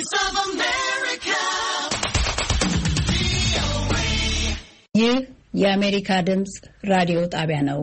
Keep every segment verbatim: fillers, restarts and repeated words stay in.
Voice of America. ይህ የአሜሪካ ድምጽ ራዲዮ ጣቢያ ነው።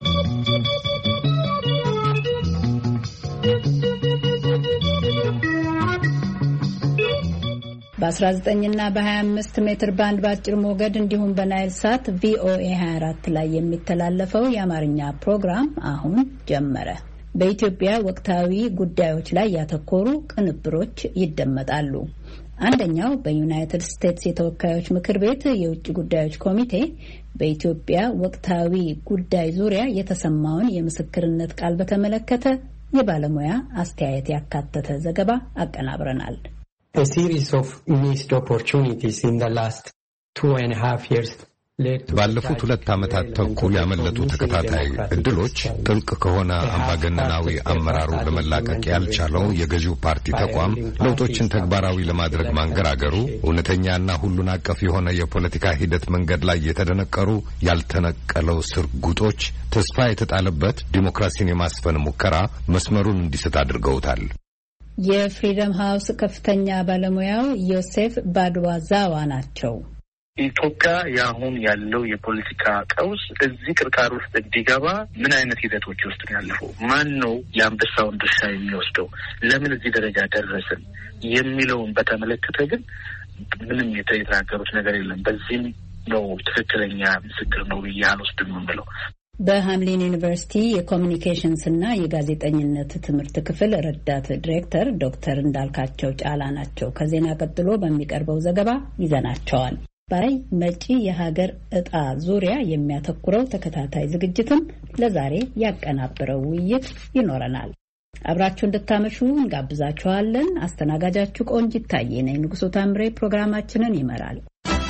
በ19 እና በ25 ሜትር ባንድ ባጭር ሞገድ እንዲሁም በናይል ሳት ቪኦኤ ሃያ አራት ላይ የሚተላለፈው የአማርኛ ፕሮግራም አሁን ጀመረ። በኢትዮጵያ ወቅታዊ ጉዳዮች ላይ ያተኮሩ ቅንብሮች ይደመጣሉ። አንደኛው በዩናይትድ ስቴትስ የተወካዮች ምክር ቤት የውጭ ጉዳዮች ኮሚቴ በኢትዮጵያ ወቅታዊ ጉዳይ ዙሪያ የተሰማውን የምስክርነት ቃል በተመለከተ የባለሙያ አስተያየት ያካተተ ዘገባ አቀናብረናል። A series of missed opportunities in the last two and a half years ባለፉት ሁለት ዓመታት ተኩል ያመለጡ ተከታታይ እድሎች ጥልቅ ከሆነ አምባገነናዊ አመራሩ ለመላቀቅ ያልቻለው የገዢው ፓርቲ ተቋም ለውጦችን ተግባራዊ ለማድረግ ማንገራገሩ እውነተኛና ሁሉን አቀፍ የሆነ የፖለቲካ ሂደት መንገድ ላይ የተደነቀሩ ያልተነቀለው ስርጉጦች ተስፋ የተጣለበት ዲሞክራሲን የማስፈን ሙከራ መስመሩን እንዲስት አድርገውታል። የፍሪደም ሃውስ ከፍተኛ ባለሙያው ዮሴፍ ባድዋዛዋ ናቸው። ኢትዮጵያ ያሁን ያለው የፖለቲካ ቀውስ እዚህ ቅርቃር ውስጥ እንዲገባ ምን አይነት ሂደቶች ውስጥ ያለፈው ማን ነው የአንበሳውን ድርሻ የሚወስደው ለምን እዚህ ደረጃ ደረስን የሚለውን በተመለከተ ግን ምንም የተናገሩት ነገር የለም። በዚህም ነው ትክክለኛ ምስክር ነው ብዬ አልወስድም የምለው። በሃምሊን ዩኒቨርሲቲ የኮሚኒኬሽንስ እና የጋዜጠኝነት ትምህርት ክፍል ረዳት ዲሬክተር ዶክተር እንዳልካቸው ጫላ ናቸው። ከዜና ቀጥሎ በሚቀርበው ዘገባ ይዘናቸዋል። ባይ መጪ የሀገር ዕጣ ዙሪያ የሚያተኩረው ተከታታይ ዝግጅትም ለዛሬ ያቀናበረው ውይይት ይኖረናል። አብራችሁ እንድታመሹ እንጋብዛችኋለን። አስተናጋጃችሁ ቆንጂት ታዬ ነኝ። ንጉሱ ታምሬ ፕሮግራማችንን ይመራል።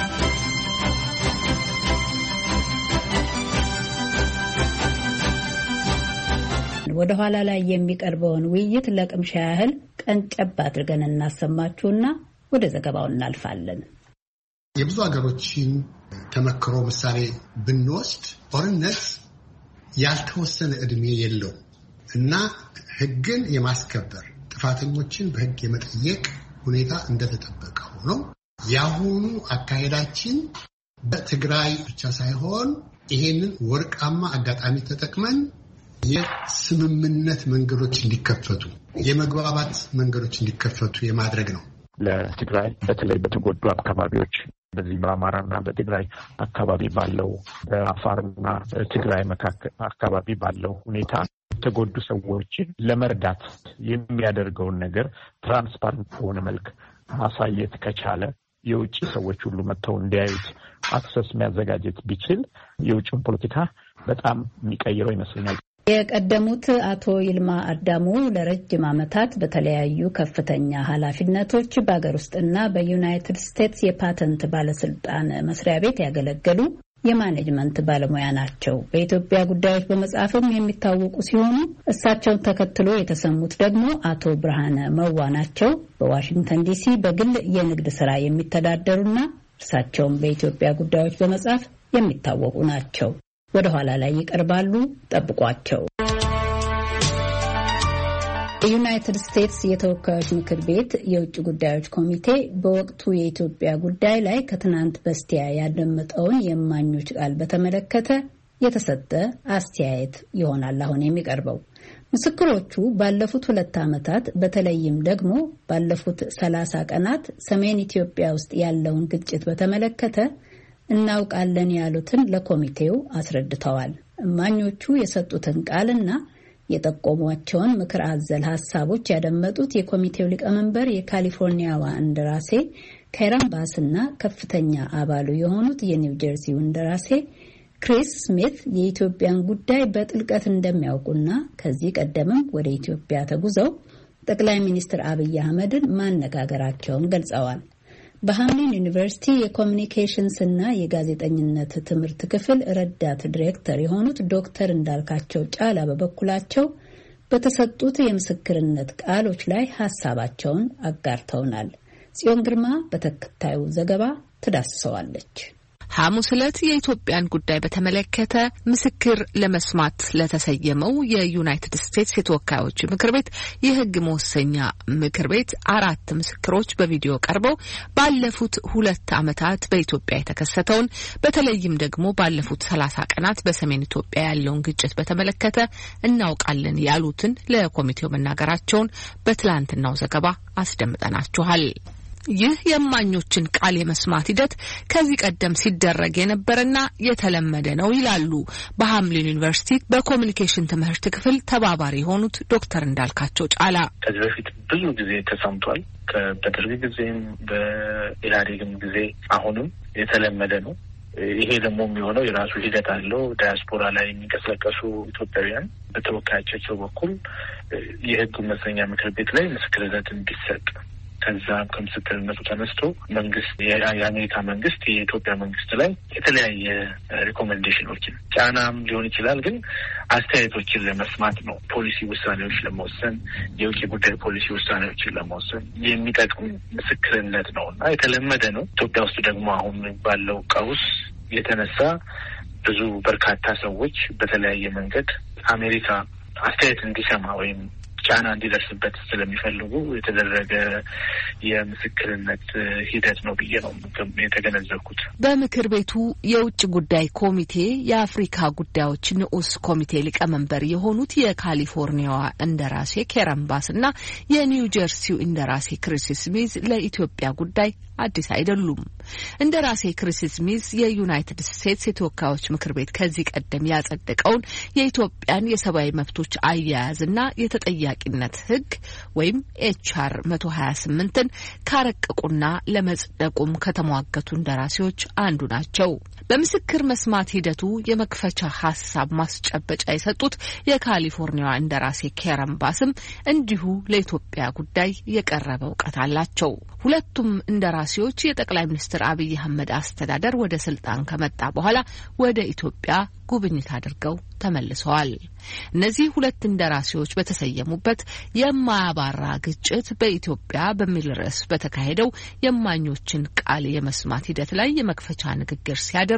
ወደ ኋላ ላይ የሚቀርበውን ውይይት ለቅምሻ ያህል ቀንጨብ አድርገን እናሰማችሁና ወደ ዘገባው እናልፋለን። የብዙ ሀገሮችን ተመክሮ ምሳሌ ብንወስድ ጦርነት ያልተወሰነ እድሜ የለው እና ሕግን የማስከበር ጥፋተኞችን በሕግ የመጠየቅ ሁኔታ እንደተጠበቀ ሆኖ ያሁኑ አካሄዳችን በትግራይ ብቻ ሳይሆን ይሄንን ወርቃማ አጋጣሚ ተጠቅመን የስምምነት መንገዶች እንዲከፈቱ የመግባባት መንገዶች እንዲከፈቱ የማድረግ ነው። ለትግራይ በተለይ በተጎዱ አካባቢዎች በዚህ በአማራና በትግራይ አካባቢ ባለው በአፋርና በትግራይ መካከል አካባቢ ባለው ሁኔታ የተጎዱ ሰዎችን ለመርዳት የሚያደርገውን ነገር ትራንስፓረንት በሆነ መልክ ማሳየት ከቻለ የውጭ ሰዎች ሁሉ መጥተው እንዲያዩት አክሰስ የሚያዘጋጀት ቢችል የውጭውን ፖለቲካ በጣም የሚቀይረው ይመስለኛል። የቀደሙት አቶ ይልማ አዳሙ ለረጅም ዓመታት በተለያዩ ከፍተኛ ኃላፊነቶች በአገር ውስጥና በዩናይትድ ስቴትስ የፓተንት ባለስልጣን መስሪያ ቤት ያገለገሉ የማኔጅመንት ባለሙያ ናቸው። በኢትዮጵያ ጉዳዮች በመጻፍም የሚታወቁ ሲሆኑ እሳቸውን ተከትሎ የተሰሙት ደግሞ አቶ ብርሃነ መዋ ናቸው። በዋሽንግተን ዲሲ በግል የንግድ ስራ የሚተዳደሩና እርሳቸውም በኢትዮጵያ ጉዳዮች በመጻፍ የሚታወቁ ናቸው። ወደ ኋላ ላይ ይቀርባሉ። ጠብቋቸው። የዩናይትድ ስቴትስ የተወካዮች ምክር ቤት የውጭ ጉዳዮች ኮሚቴ በወቅቱ የኢትዮጵያ ጉዳይ ላይ ከትናንት በስቲያ ያደመጠውን የእማኞች ቃል በተመለከተ የተሰጠ አስተያየት ይሆናል አሁን የሚቀርበው። ምስክሮቹ ባለፉት ሁለት ዓመታት በተለይም ደግሞ ባለፉት ሰላሳ ቀናት ሰሜን ኢትዮጵያ ውስጥ ያለውን ግጭት በተመለከተ እናውቃለን ያሉትን ለኮሚቴው አስረድተዋል። እማኞቹ የሰጡትን ቃልና የጠቆሟቸውን ምክር አዘል ሐሳቦች ያደመጡት የኮሚቴው ሊቀመንበር የካሊፎርኒያዋ እንደራሴ ካይረን ባስና ከፍተኛ አባሉ የሆኑት የኒው ጀርሲው እንደራሴ ክሪስ ስሚት የኢትዮጵያን ጉዳይ በጥልቀት እንደሚያውቁና ከዚህ ቀደምም ወደ ኢትዮጵያ ተጉዘው ጠቅላይ ሚኒስትር አብይ አህመድን ማነጋገራቸውን ገልጸዋል። በሃምሊን ዩኒቨርሲቲ የኮሚኒኬሽንስ እና የጋዜጠኝነት ትምህርት ክፍል ረዳት ዲሬክተር የሆኑት ዶክተር እንዳልካቸው ጫላ በበኩላቸው በተሰጡት የምስክርነት ቃሎች ላይ ሐሳባቸውን አጋርተውናል። ጽዮን ግርማ በተከታዩ ዘገባ ትዳስሰዋለች። ሐሙስ ዕለት የኢትዮጵያን ጉዳይ በተመለከተ ምስክር ለመስማት ለተሰየመው የዩናይትድ ስቴትስ የተወካዮች ምክር ቤት የሕግ መወሰኛ ምክር ቤት አራት ምስክሮች በቪዲዮ ቀርበው ባለፉት ሁለት ዓመታት በኢትዮጵያ የተከሰተውን በተለይም ደግሞ ባለፉት ሰላሳ ቀናት በሰሜን ኢትዮጵያ ያለውን ግጭት በተመለከተ እናውቃለን ያሉትን ለኮሚቴው መናገራቸውን በትላንትናው ዘገባ አስደምጠናችኋል። ይህ የማኞችን ቃል የመስማት ሂደት ከዚህ ቀደም ሲደረግ የነበረና የተለመደ ነው ይላሉ በሃምሊን ዩኒቨርሲቲ በኮሚኒኬሽን ትምህርት ክፍል ተባባሪ የሆኑት ዶክተር እንዳልካቸው ጫላ። ከዚህ በፊት ብዙ ጊዜ ተሰምቷል። በደርግ ጊዜም በኢህአዴግም ጊዜ አሁንም የተለመደ ነው። ይሄ ደግሞ የሚሆነው የራሱ ሂደት አለው። ዳያስፖራ ላይ የሚንቀሳቀሱ ኢትዮጵያውያን በተወካዮቻቸው በኩል የሕግ መወሰኛ ምክር ቤት ላይ ምስክርነት እንዲሰጥ ከዛም ከምስክርነቱ ተነስቶ መንግስት የአሜሪካ መንግስት የኢትዮጵያ መንግስት ላይ የተለያየ ሪኮሜንዴሽኖችን ጫናም ሊሆን ይችላል፣ ግን አስተያየቶችን ለመስማት ነው። ፖሊሲ ውሳኔዎች ለመወሰን የውጭ ጉዳይ ፖሊሲ ውሳኔዎችን ለመወሰን የሚጠቅም ምስክርነት ነው እና የተለመደ ነው። ኢትዮጵያ ውስጥ ደግሞ አሁን ባለው ቀውስ የተነሳ ብዙ በርካታ ሰዎች በተለያየ መንገድ አሜሪካ አስተያየት እንዲሰማ ወይም ጫና እንዲደርስበት ስለሚፈልጉ የተደረገ የምስክርነት ሂደት ነው ብዬ ነው የተገነዘብኩት። በምክር ቤቱ የውጭ ጉዳይ ኮሚቴ የአፍሪካ ጉዳዮች ንዑስ ኮሚቴ ሊቀመንበር የሆኑት የካሊፎርኒያዋ እንደራሴ ኬረን ባስ እና የኒው ጀርሲው እንደራሴ ክሪስ ስሚዝ ለኢትዮጵያ ጉዳይ አዲስ አይደሉም። እንደራሴ ክሪስ ስሚዝ የዩናይትድ ስቴትስ የተወካዮች ምክር ቤት ከዚህ ቀደም ያጸደቀውን የኢትዮጵያን የሰብአዊ መብቶች አያያዝና የተጠያቂነት ሕግ ወይም ኤች አር መቶ ሀያ ስምንትን ካረቀቁና ለመጽደቁም ከተሟገቱ እንደራሴዎች አንዱ ናቸው። በምስክር መስማት ሂደቱ የመክፈቻ ሀሳብ ማስጨበጫ የሰጡት የካሊፎርኒያ እንደራሴ ኬረን ባስም እንዲሁ ለኢትዮጵያ ጉዳይ የቀረበ እውቀት አላቸው። ሁለቱም እንደራሴዎች የጠቅላይ ሚኒስትር አብይ አህመድ አስተዳደር ወደ ስልጣን ከመጣ በኋላ ወደ ኢትዮጵያ ጉብኝት አድርገው ተመልሰዋል። እነዚህ ሁለት እንደራሴዎች በተሰየሙበት የማያባራ ግጭት በኢትዮጵያ በሚል ርዕስ በተካሄደው የማኞችን ቃል የመስማት ሂደት ላይ የመክፈቻ ንግግር ሲያደርጉ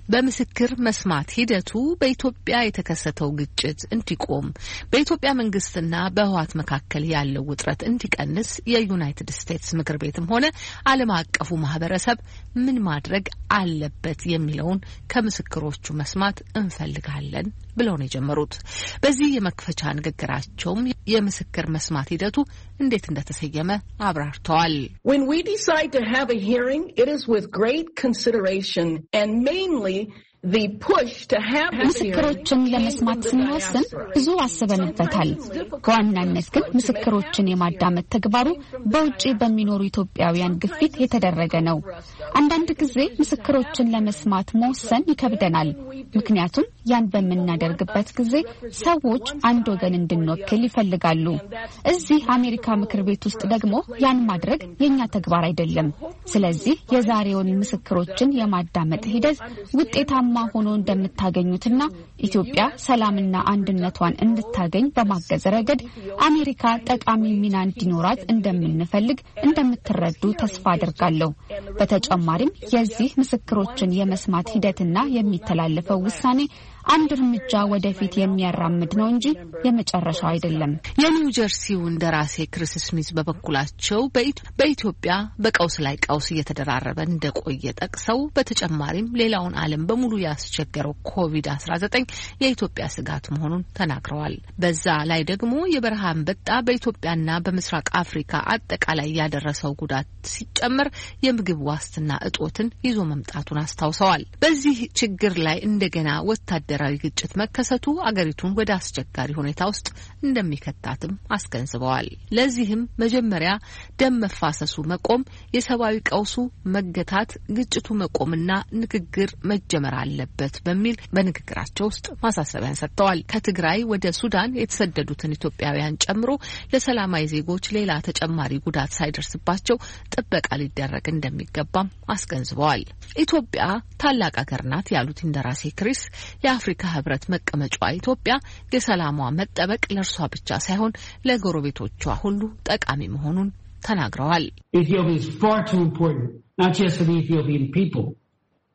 በምስክር መስማት ሂደቱ በኢትዮጵያ የተከሰተው ግጭት እንዲቆም፣ በኢትዮጵያ መንግስትና በህወሓት መካከል ያለው ውጥረት እንዲቀንስ የዩናይትድ ስቴትስ ምክር ቤትም ሆነ ዓለም አቀፉ ማህበረሰብ ምን ማድረግ አለበት የሚለውን ከምስክሮቹ መስማት እንፈልጋለን ብለው ነው የጀመሩት። በዚህ የመክፈቻ ንግግራቸውም የምስክር መስማት ሂደቱ እንዴት እንደተሰየመ አብራርተዋል። When we decide to have a hearing, it is with great consideration and mainly the push to have ምስክሮችን ለመስማት ስንወስን ብዙ አስበንበታል። በዋናነት ግን ምስክሮችን የማዳመጥ ተግባሩ በውጪ በሚኖሩ ኢትዮጵያውያን ግፊት የተደረገ ነው። አንዳንድ ጊዜ ምስክሮችን ለመስማት መወሰን ይከብደናል። ምክንያቱም ያን በምናደርግበት ጊዜ ሰዎች አንድ ወገን እንድንወክል ይፈልጋሉ። እዚህ አሜሪካ ምክር ቤት ውስጥ ደግሞ ያን ማድረግ የኛ ተግባር አይደለም። ስለዚህ የዛሬውን ምስክሮችን የማዳመጥ ሂደት ውጤታማ ሆኖ እንደምታገኙትና ኢትዮጵያ ሰላምና አንድነቷን እንድታገኝ በማገዝ ረገድ አሜሪካ ጠቃሚ ሚና እንዲኖራት እንደምንፈልግ እንደምትረዱ ተስፋ አድርጋለሁ። በተጨማሪም የዚህ ምስክሮችን የመስማት ሂደትና የሚተላለፈው ውሳኔ አንድ እርምጃ ወደፊት የሚያራምድ ነው እንጂ የመጨረሻው አይደለም። የኒው ጀርሲው እንደራሴ ክሪስ ስሚዝ በበኩላቸው በኢትዮጵያ በቀውስ ላይ ቀውስ እየተደራረበ እንደቆየ ጠቅሰው በተጨማሪም ሌላውን ዓለም በሙሉ ያስቸገረው ኮቪድ አስራ ዘጠኝ የኢትዮጵያ ስጋት መሆኑን ተናግረዋል። በዛ ላይ ደግሞ የበረሃ አንበጣ በኢትዮጵያና በምስራቅ አፍሪካ አጠቃላይ ያደረሰው ጉዳት ሲጨመር የምግብ ዋስትና እጦትን ይዞ መምጣቱን አስታውሰዋል። በዚህ ችግር ላይ እንደገና ወታደራዊ ግጭት መከሰቱ አገሪቱን ወደ አስቸጋሪ ሁኔታ ውስጥ እንደሚከታትም አስገንዝበዋል። ለዚህም መጀመሪያ ደም መፋሰሱ መቆም፣ የሰብአዊ ቀውሱ መገታት፣ ግጭቱ መቆምና ንግግር መጀመር አለበት በሚል በንግግራቸው ውስጥ ማሳሰቢያን ሰጥተዋል። ከትግራይ ወደ ሱዳን የተሰደዱትን ኢትዮጵያውያን ጨምሮ ለሰላማዊ ዜጎች ሌላ ተጨማሪ ጉዳት ሳይደርስባቸው ጥበቃ ሊደረግ እንደሚገባም አስገንዝበዋል። ኢትዮጵያ ታላቅ ሀገር ናት ያሉት እንደራሴ ክሪስ የአፍሪካ ህብረት መቀመጫዋ ኢትዮጵያ የሰላሟ መጠበቅ ለእርሷ ብቻ ሳይሆን ለጎረቤቶቿ ሁሉ ጠቃሚ መሆኑን ተናግረዋል። Ethiopia is far too important, not just for the Ethiopian people,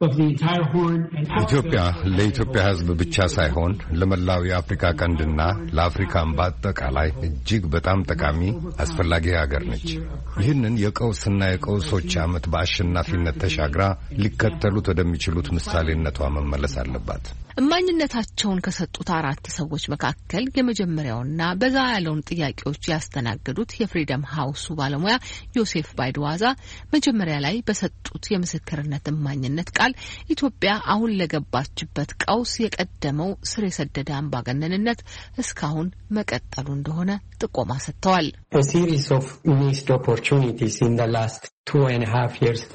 ኢትዮጵያ ለኢትዮጵያ ሕዝብ ብቻ ሳይሆን ለመላው የአፍሪካ ቀንድና ለአፍሪካም በአጠቃላይ እጅግ በጣም ጠቃሚ አስፈላጊ ሀገር ነች። ይህንን የቀውስና የቀውሶች ዓመት በአሸናፊነት ተሻግራ ሊከተሉት ወደሚችሉት ምሳሌነቷ መመለስ አለባት። እማኝነታቸውን ከሰጡት አራት ሰዎች መካከል የመጀመሪያውና በዛ ያለውን ጥያቄዎች ያስተናገዱት የፍሪደም ሃውሱ ባለሙያ ዮሴፍ ባይድዋዛ መጀመሪያ ላይ በሰጡት የምስክርነት እማኝነት ቃል ኢትዮጵያ አሁን ለገባችበት ቀውስ የቀደመው ስር የሰደደ አምባገነንነት እስካሁን መቀጠሉ እንደሆነ ጥቆማ ሰጥተዋል። A series of missed opportunities in the last two and a half years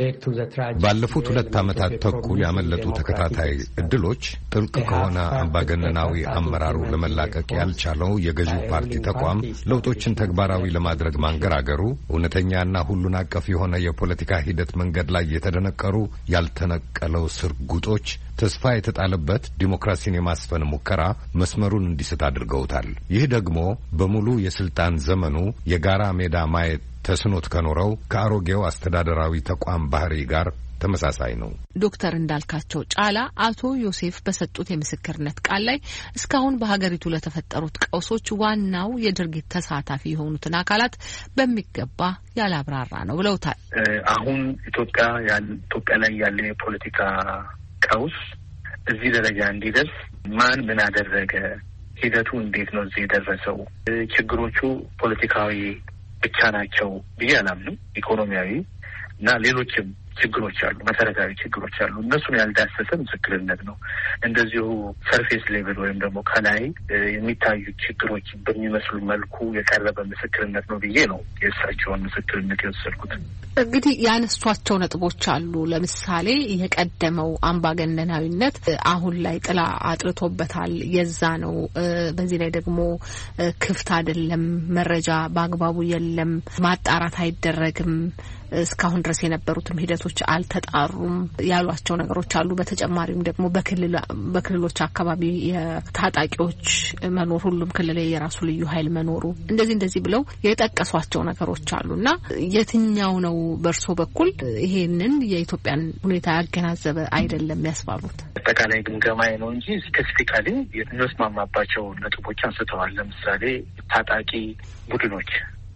ባለፉት ሁለት ዓመታት ተኩል ያመለጡ ተከታታይ እድሎች ጥልቅ ከሆነ አምባገነናዊ አመራሩ ለመላቀቅ ያልቻለው የገዢው ፓርቲ ተቋም ለውጦችን ተግባራዊ ለማድረግ ማንገራገሩ እውነተኛና ሁሉን አቀፍ የሆነ የፖለቲካ ሂደት መንገድ ላይ የተደነቀሩ ያልተነቀለው ስርጉጦች ተስፋ የተጣለበት ዲሞክራሲን የማስፈን ሙከራ መስመሩን እንዲስት አድርገውታል። ይህ ደግሞ በሙሉ የስልጣን ዘመኑ የጋራ ሜዳ ማየት ተስኖት ከኖረው ከአሮጌው አስተዳደራዊ ተቋም ባህሪ ጋር ተመሳሳይ ነው። ዶክተር እንዳልካቸው ጫላ አቶ ዮሴፍ በሰጡት የምስክርነት ቃል ላይ እስካሁን በሀገሪቱ ለተፈጠሩት ቀውሶች ዋናው የድርጊት ተሳታፊ የሆኑትን አካላት በሚገባ ያላብራራ ነው ብለውታል። አሁን ኢትዮጵያ ኢትዮጵያ ላይ ያለ የፖለቲካ ቀውስ እዚህ ደረጃ እንዲደርስ ማን ምን አደረገ፣ ሂደቱ እንዴት ነው እዚህ የደረሰው፣ ችግሮቹ ፖለቲካዊ ብቻ ናቸው ብዬ አላምንም። ኢኮኖሚያዊ እና ሌሎችም ችግሮች አሉ፣ መሰረታዊ ችግሮች አሉ። እነሱን ያልዳሰሰ ምስክርነት ነው። እንደዚሁ ሰርፌስ ሌቭል ወይም ደግሞ ከላይ የሚታዩ ችግሮች በሚመስሉ መልኩ የቀረበ ምስክርነት ነው ብዬ ነው የእሳቸውን ምስክርነት የወሰድኩት። እንግዲህ ያነሷቸው ነጥቦች አሉ። ለምሳሌ የቀደመው አምባገነናዊነት አሁን ላይ ጥላ አጥልቶበታል፣ የዛ ነው። በዚህ ላይ ደግሞ ክፍት አይደለም፣ መረጃ በአግባቡ የለም፣ ማጣራት አይደረግም፣ እስካሁን ድረስ የነበሩትም ሂደቶች አልተጣሩም ያሏቸው ነገሮች አሉ። በተጨማሪም ደግሞ በክልል በክልሎች አካባቢ የታጣቂዎች መኖር፣ ሁሉም ክልል የራሱ ልዩ ኃይል መኖሩ፣ እንደዚህ እንደዚህ ብለው የጠቀሷቸው ነገሮች አሉና የትኛው ነው በእርሶ በኩል ይሄንን የኢትዮጵያን ሁኔታ ያገናዘበ አይደለም ያስባሉት? አጠቃላይ ግምገማዬ ነው እንጂ ስፔሲፊካሊ የምንስማማባቸው ነጥቦች አንስተዋል። ለምሳሌ ታጣቂ ቡድኖች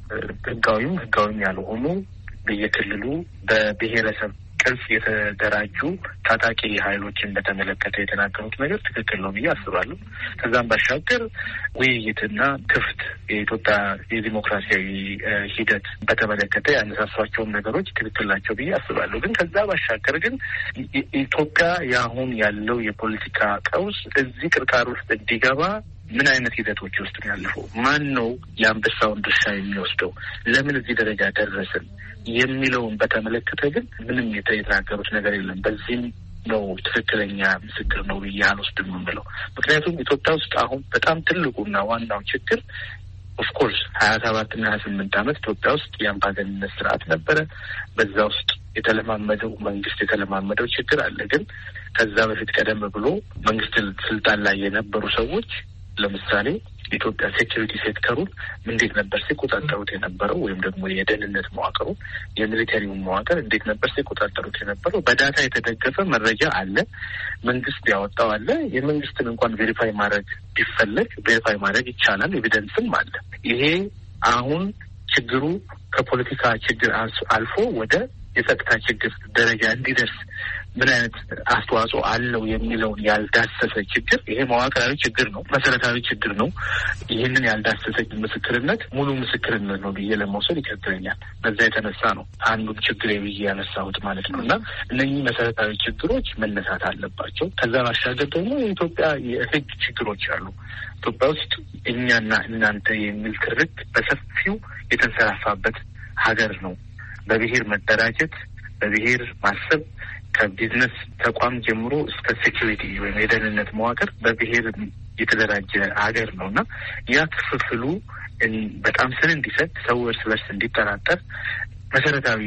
ህጋዊም ህጋዊም ያልሆኑ በየክልሉ በብሔረሰብ ቅርጽ የተደራጁ ታጣቂ ኃይሎችን በተመለከተ የተናገሩት ነገር ትክክል ነው ብዬ አስባለሁ። ከዛም ባሻገር ውይይትና ክፍት የኢትዮጵያ የዲሞክራሲያዊ ሂደት በተመለከተ ያነሳሷቸውን ነገሮች ትክክል ናቸው ብዬ አስባለሁ። ግን ከዛ ባሻገር ግን ኢትዮጵያ የአሁን ያለው የፖለቲካ ቀውስ እዚህ ቅርቃር ውስጥ እንዲገባ ምን አይነት ሂደቶች ውስጥ ነው ያለፈው? ማን ነው የአንበሳውን ድርሻ የሚወስደው? ለምን እዚህ ደረጃ ደረስን የሚለውን በተመለከተ ግን ምንም የተናገሩት ነገር የለም። በዚህም ነው ትክክለኛ ምስክር ነው ብዬ አልወስድም የምለው። ምክንያቱም ኢትዮጵያ ውስጥ አሁን በጣም ትልቁና ዋናው ችግር ኦፍኮርስ ሀያ ሰባት እና ሀያ ስምንት ዓመት ኢትዮጵያ ውስጥ የአምባገነንነት ስርዓት ነበረ። በዛ ውስጥ የተለማመደው መንግስት የተለማመደው ችግር አለ። ግን ከዛ በፊት ቀደም ብሎ መንግስት ስልጣን ላይ የነበሩ ሰዎች ለምሳሌ ኢትዮጵያ ሴኩሪቲ ሴክተሩን እንዴት ነበር ሲቆጣጠሩት የነበረው? ወይም ደግሞ የደህንነት መዋቅሩ የሚሊተሪውን መዋቅር እንዴት ነበር ሲቆጣጠሩት የነበረው? በዳታ የተደገፈ መረጃ አለ፣ መንግስት ያወጣው አለ። የመንግስትን እንኳን ቬሪፋይ ማድረግ ቢፈለግ ቬሪፋይ ማድረግ ይቻላል፣ ኤቪደንስም አለ። ይሄ አሁን ችግሩ ከፖለቲካ ችግር አልፎ ወደ የጸጥታ ችግር ደረጃ እንዲደርስ ምን አይነት አስተዋጽኦ አለው የሚለውን ያልዳሰሰ ችግር፣ ይሄ መዋቅራዊ ችግር ነው፣ መሰረታዊ ችግር ነው። ይህንን ያልዳሰሰ ምስክርነት ሙሉ ምስክርነት ነው ብዬ ለመውሰድ ይከብደኛል። በዛ የተነሳ ነው አንዱን ችግር ብዬ ያነሳሁት ማለት ነው። እና እነኚህ መሰረታዊ ችግሮች መነሳት አለባቸው። ከዛ ባሻገር ደግሞ የኢትዮጵያ የህግ ችግሮች አሉ። ኢትዮጵያ ውስጥ እኛና እናንተ የሚል ትርክ በሰፊው የተንሰራፋበት ሀገር ነው። በብሔር መደራጀት፣ በብሔር ማሰብ፣ ከቢዝነስ ተቋም ጀምሮ እስከ ሴኩሪቲ ወይም የደህንነት መዋቅር በብሔር የተደራጀ ሀገር ነው እና ያ ክፍፍሉ በጣም ስር እንዲሰጥ፣ ሰው እርስ በርስ እንዲጠራጠር መሰረታዊ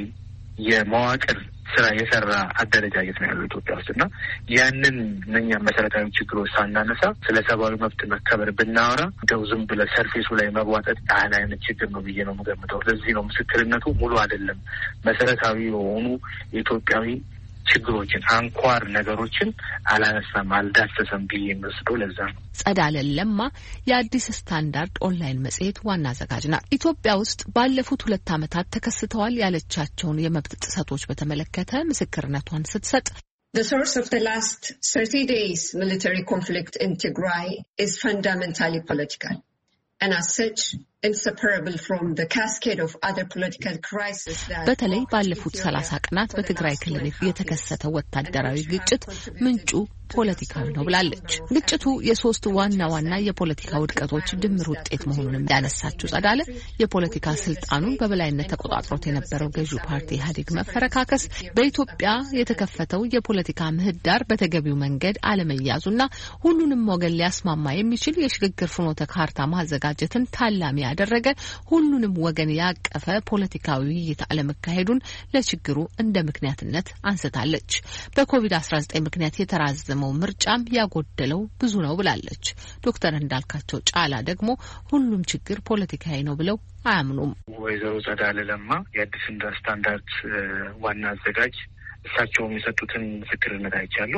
የመዋቅር ስራ የሰራ አደረጃጀት ነው ያለው ኢትዮጵያ ውስጥ እና ያንን እነኛ መሰረታዊ ችግሮች ሳናነሳ ስለ ሰብአዊ መብት መከበር ብናወራ እንደው ዝም ብለ ሰርፌሱ ላይ መዋጠጥ ያህል አይነት ችግር ነው ብዬ ነው የምገምተው። ለዚህ ነው ምስክርነቱ ሙሉ አይደለም። መሰረታዊ የሆኑ የኢትዮጵያዊ ችግሮችን አንኳር ነገሮችን አላነሳም አልዳሰሰም ብዬ መስሎ ለዛ ነው። ጸዳለ ለማ የአዲስ ስታንዳርድ ኦንላይን መጽሔት ዋና አዘጋጅ ናት። ኢትዮጵያ ውስጥ ባለፉት ሁለት ዓመታት ተከስተዋል ያለቻቸውን የመብት ጥሰቶች በተመለከተ ምስክርነቷን ስትሰጥ The source of the last thirty days military conflict in Tigray is fundamentally political and as such inseparable from the cascade of other political crises that በተለይ ባለፉት ሰላሳ ቀናት በትግራይ ክልል የተከሰተው ወታደራዊ ግጭት ምንጩ ፖለቲካዊ ነው ብላለች። ግጭቱ የሶስት ዋና ዋና የፖለቲካ ውድቀቶች ድምር ውጤት መሆኑንም ያነሳችው ጸዳለ የፖለቲካ ስልጣኑን በበላይነት ተቆጣጥሮት የነበረው ገዢው ፓርቲ ኢህአዴግ መፈረካከስ፣ በኢትዮጵያ የተከፈተው የፖለቲካ ምህዳር በተገቢው መንገድ አለመያዙና ሁሉንም ወገን ሊያስማማ የሚችል የሽግግር ፍኖተ ካርታ ማዘጋጀትን ታላሚ ያደረገ ሁሉንም ወገን ያቀፈ ፖለቲካዊ ውይይት አለመካሄዱን ለችግሩ እንደ ምክንያትነት አንስታለች። በኮቪድ አስራ ዘጠኝ ምክንያት የተራዘመው ምርጫም ያጎደለው ብዙ ነው ብላለች። ዶክተር እንዳልካቸው ጫላ ደግሞ ሁሉም ችግር ፖለቲካዊ ነው ብለው አያምኑም። ወይዘሮ ጸዳለ ለማ የአዲስ ስታንዳርድ ዋና አዘጋጅ እሳቸው የሚሰጡትን ምስክርነት አይቻለሁ።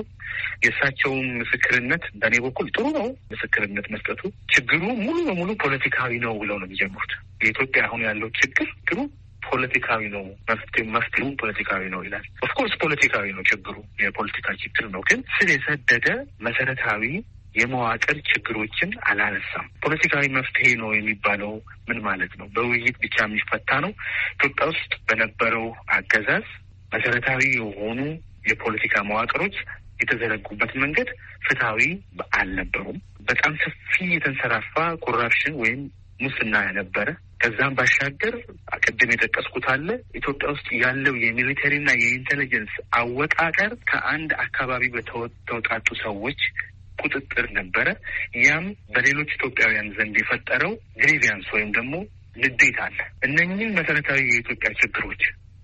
የእሳቸውን ምስክርነት በእኔ በኩል ጥሩ ነው ምስክርነት መስጠቱ። ችግሩ ሙሉ በሙሉ ፖለቲካዊ ነው ብለው ነው የሚጀምሩት። የኢትዮጵያ አሁን ያለው ችግር ጥሩ ፖለቲካዊ ነው፣ መፍትሄ መፍትሄው ፖለቲካዊ ነው ይላል። ኦፍኮርስ ፖለቲካዊ ነው ችግሩ፣ የፖለቲካ ችግር ነው። ግን ስር የሰደደ መሰረታዊ የመዋቅር ችግሮችን አላነሳም። ፖለቲካዊ መፍትሄ ነው የሚባለው ምን ማለት ነው? በውይይት ብቻ የሚፈታ ነው? ኢትዮጵያ ውስጥ በነበረው አገዛዝ መሰረታዊ የሆኑ የፖለቲካ መዋቅሮች የተዘረጉበት መንገድ ፍትሃዊ አልነበሩም። በጣም ሰፊ የተንሰራፋ ኮራፕሽን ወይም ሙስና የነበረ፣ ከዛም ባሻገር ቅድም የጠቀስኩት አለ ኢትዮጵያ ውስጥ ያለው የሚሊተሪና የኢንቴሊጀንስ አወቃቀር ከአንድ አካባቢ በተወጣጡ ሰዎች ቁጥጥር ነበረ። ያም በሌሎች ኢትዮጵያውያን ዘንድ የፈጠረው ግሪቪያንስ ወይም ደግሞ ንዴት አለ። እነኚህን መሰረታዊ የኢትዮጵያ ችግሮች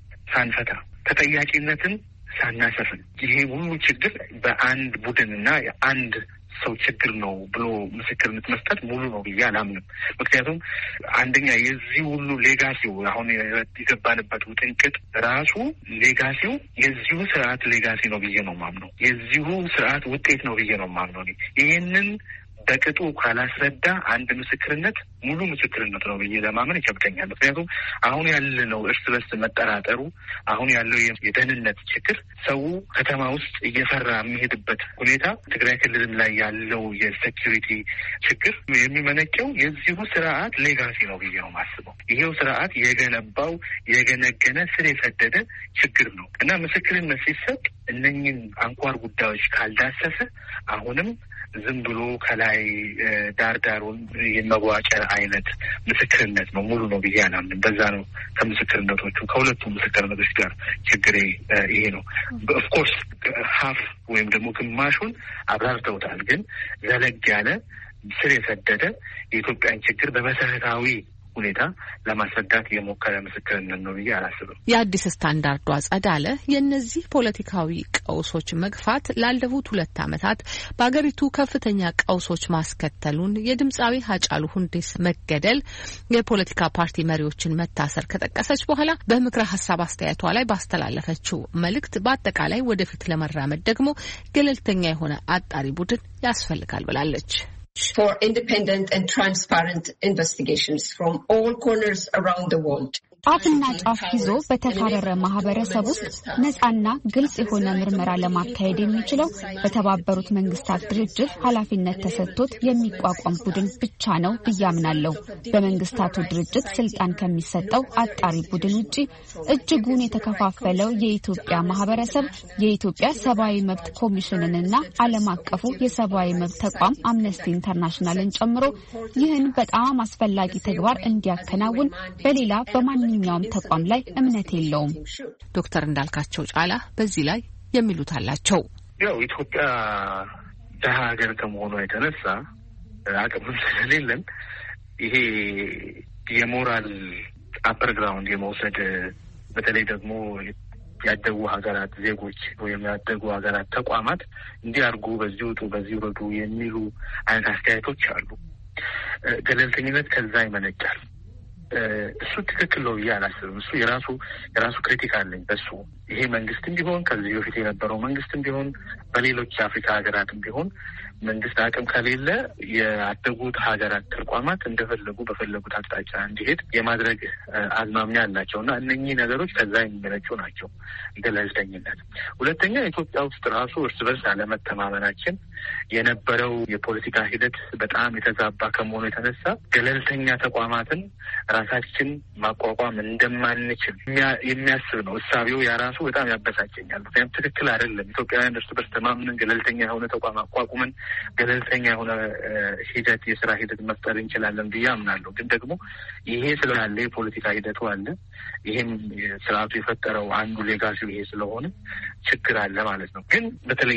ሳንፈታ ተጠያቂነትን ሳናሰፍን ይሄ ሁሉ ችግር በአንድ ቡድንና የአንድ ሰው ችግር ነው ብሎ ምስክርነት መስጠት ሙሉ ነው ብዬ አላምንም። ምክንያቱም አንደኛ የዚህ ሁሉ ሌጋሲው አሁን የገባንበት ውጥንቅጥ ራሱ ሌጋሲው የዚሁ ስርዓት ሌጋሲ ነው ብዬ ነው ማምነው። የዚሁ ስርዓት ውጤት ነው ብዬ ነው ማምነው። ይሄንን በቅጡ ካላስረዳ አንድ ምስክርነት ሙሉ ምስክርነት ነው ብዬ ለማመን ይከብደኛል። ምክንያቱም አሁን ያለነው እርስ በርስ መጠራጠሩ፣ አሁን ያለው የደህንነት ችግር፣ ሰው ከተማ ውስጥ እየፈራ የሚሄድበት ሁኔታ፣ ትግራይ ክልልም ላይ ያለው የሴኪሪቲ ችግር የሚመነጨው የዚሁ ስርዓት ሌጋሲ ነው ብዬ ነው ማስበው። ይሄው ስርዓት የገነባው የገነገነ ስር የሰደደ ችግር ነው እና ምስክርነት ሲሰጥ እነኝን አንኳር ጉዳዮች ካልዳሰሰ አሁንም ዝም ብሎ ከላይ ዳር ዳሩን የመዋጨር አይነት ምስክርነት ነው ሙሉ ነው ብዬ አላምንም። በዛ ነው ከምስክርነቶቹ ከሁለቱ ምስክርነቶች ጋር ችግሬ ይሄ ነው። ኦፍኮርስ ሀፍ ወይም ደግሞ ግማሹን አብራርተውታል። ግን ዘለግ ያለ ስር የሰደደ የኢትዮጵያን ችግር በመሰረታዊ ሁኔታ ለማስረዳት የሞከረ ምስክርነት ነው ብዬ አላስብም። የአዲስ ስታንዳርዱ ጸዳለ የእነዚህ ፖለቲካዊ ቀውሶች መግፋት ላለፉት ሁለት ዓመታት በአገሪቱ ከፍተኛ ቀውሶች ማስከተሉን፣ የድምፃዊ ሀጫሉ ሁንዴስ መገደል፣ የፖለቲካ ፓርቲ መሪዎችን መታሰር ከጠቀሰች በኋላ በምክረ ሀሳብ አስተያየቷ ላይ ባስተላለፈችው መልእክት በአጠቃላይ ወደፊት ለመራመድ ደግሞ ገለልተኛ የሆነ አጣሪ ቡድን ያስፈልጋል ብላለች። For independent and transparent investigations from all corners around the world. አፍና ጫፍ ይዞ በተካረረ ማህበረሰብ ውስጥ ነፃና ግልጽ የሆነ ምርመራ ለማካሄድ የሚችለው በተባበሩት መንግስታት ድርጅት ኃላፊነት ተሰጥቶት የሚቋቋም ቡድን ብቻ ነው ብዬ አምናለሁ። በመንግስታቱ ድርጅት ስልጣን ከሚሰጠው አጣሪ ቡድን ውጪ እጅጉን የተከፋፈለው የኢትዮጵያ ማህበረሰብ የኢትዮጵያ ሰብአዊ መብት ኮሚሽንንና ዓለም አቀፉ የሰብአዊ መብት ተቋም አምነስቲ ኢንተርናሽናልን ጨምሮ ይህን በጣም አስፈላጊ ተግባር እንዲያከናውን በሌላ በማን ኛውም ተቋም ላይ እምነት የለውም። ዶክተር እንዳልካቸው ጫላ በዚህ ላይ የሚሉት አላቸው። ያው ኢትዮጵያ ደሃ ሀገር ከመሆኗ የተነሳ አቅም ስለሌለን ይሄ የሞራል አፐር ግራውንድ የመውሰድ በተለይ ደግሞ ያደጉ ሀገራት ዜጎች ወይም ያደጉ ሀገራት ተቋማት እንዲያርጉ በዚህ ውጡ በዚህ ውረዱ የሚሉ አይነት አስተያየቶች አሉ። ገለልተኝነት ከዛ ይመነጫል። እሱ ትክክል ነው ብዬ አላስብም። እሱ የራሱ የራሱ ክሪቲክ አለኝ በሱ ይሄ መንግስትም ቢሆን ከዚህ በፊት የነበረው መንግስትም ቢሆን በሌሎች የአፍሪካ ሀገራትም ቢሆን መንግስት አቅም ከሌለ ያደጉት ሀገራት ተቋማት እንደፈለጉ በፈለጉት አቅጣጫ እንዲሄድ የማድረግ አዝማሚያ አላቸው እና እነኚህ ነገሮች ከዛ የሚመነጩ ናቸው። ገለልተኝነት። ሁለተኛ ኢትዮጵያ ውስጥ ራሱ እርስ በርስ አለመተማመናችን የነበረው የፖለቲካ ሂደት በጣም የተዛባ ከመሆኑ የተነሳ ገለልተኛ ተቋማትን ራሳችን ማቋቋም እንደማንችል የሚያስብ ነው እሳቤው። ያራሱ በጣም ያበሳጨኛል። ምክንያቱም ትክክል አይደለም። ኢትዮጵያውያን እርስ በርስ ተማምነን ገለልተኛ የሆነ ተቋም አቋቁመን ገለልተኛ የሆነ ሂደት የስራ ሂደት መፍጠር እንችላለን ብዬ አምናለሁ። ግን ደግሞ ይሄ ስላለ የፖለቲካ ሂደቱ አለ። ይሄም ስርዓቱ የፈጠረው አንዱ ሌጋሲው ይሄ ስለሆነ ችግር አለ ማለት ነው። ግን በተለይ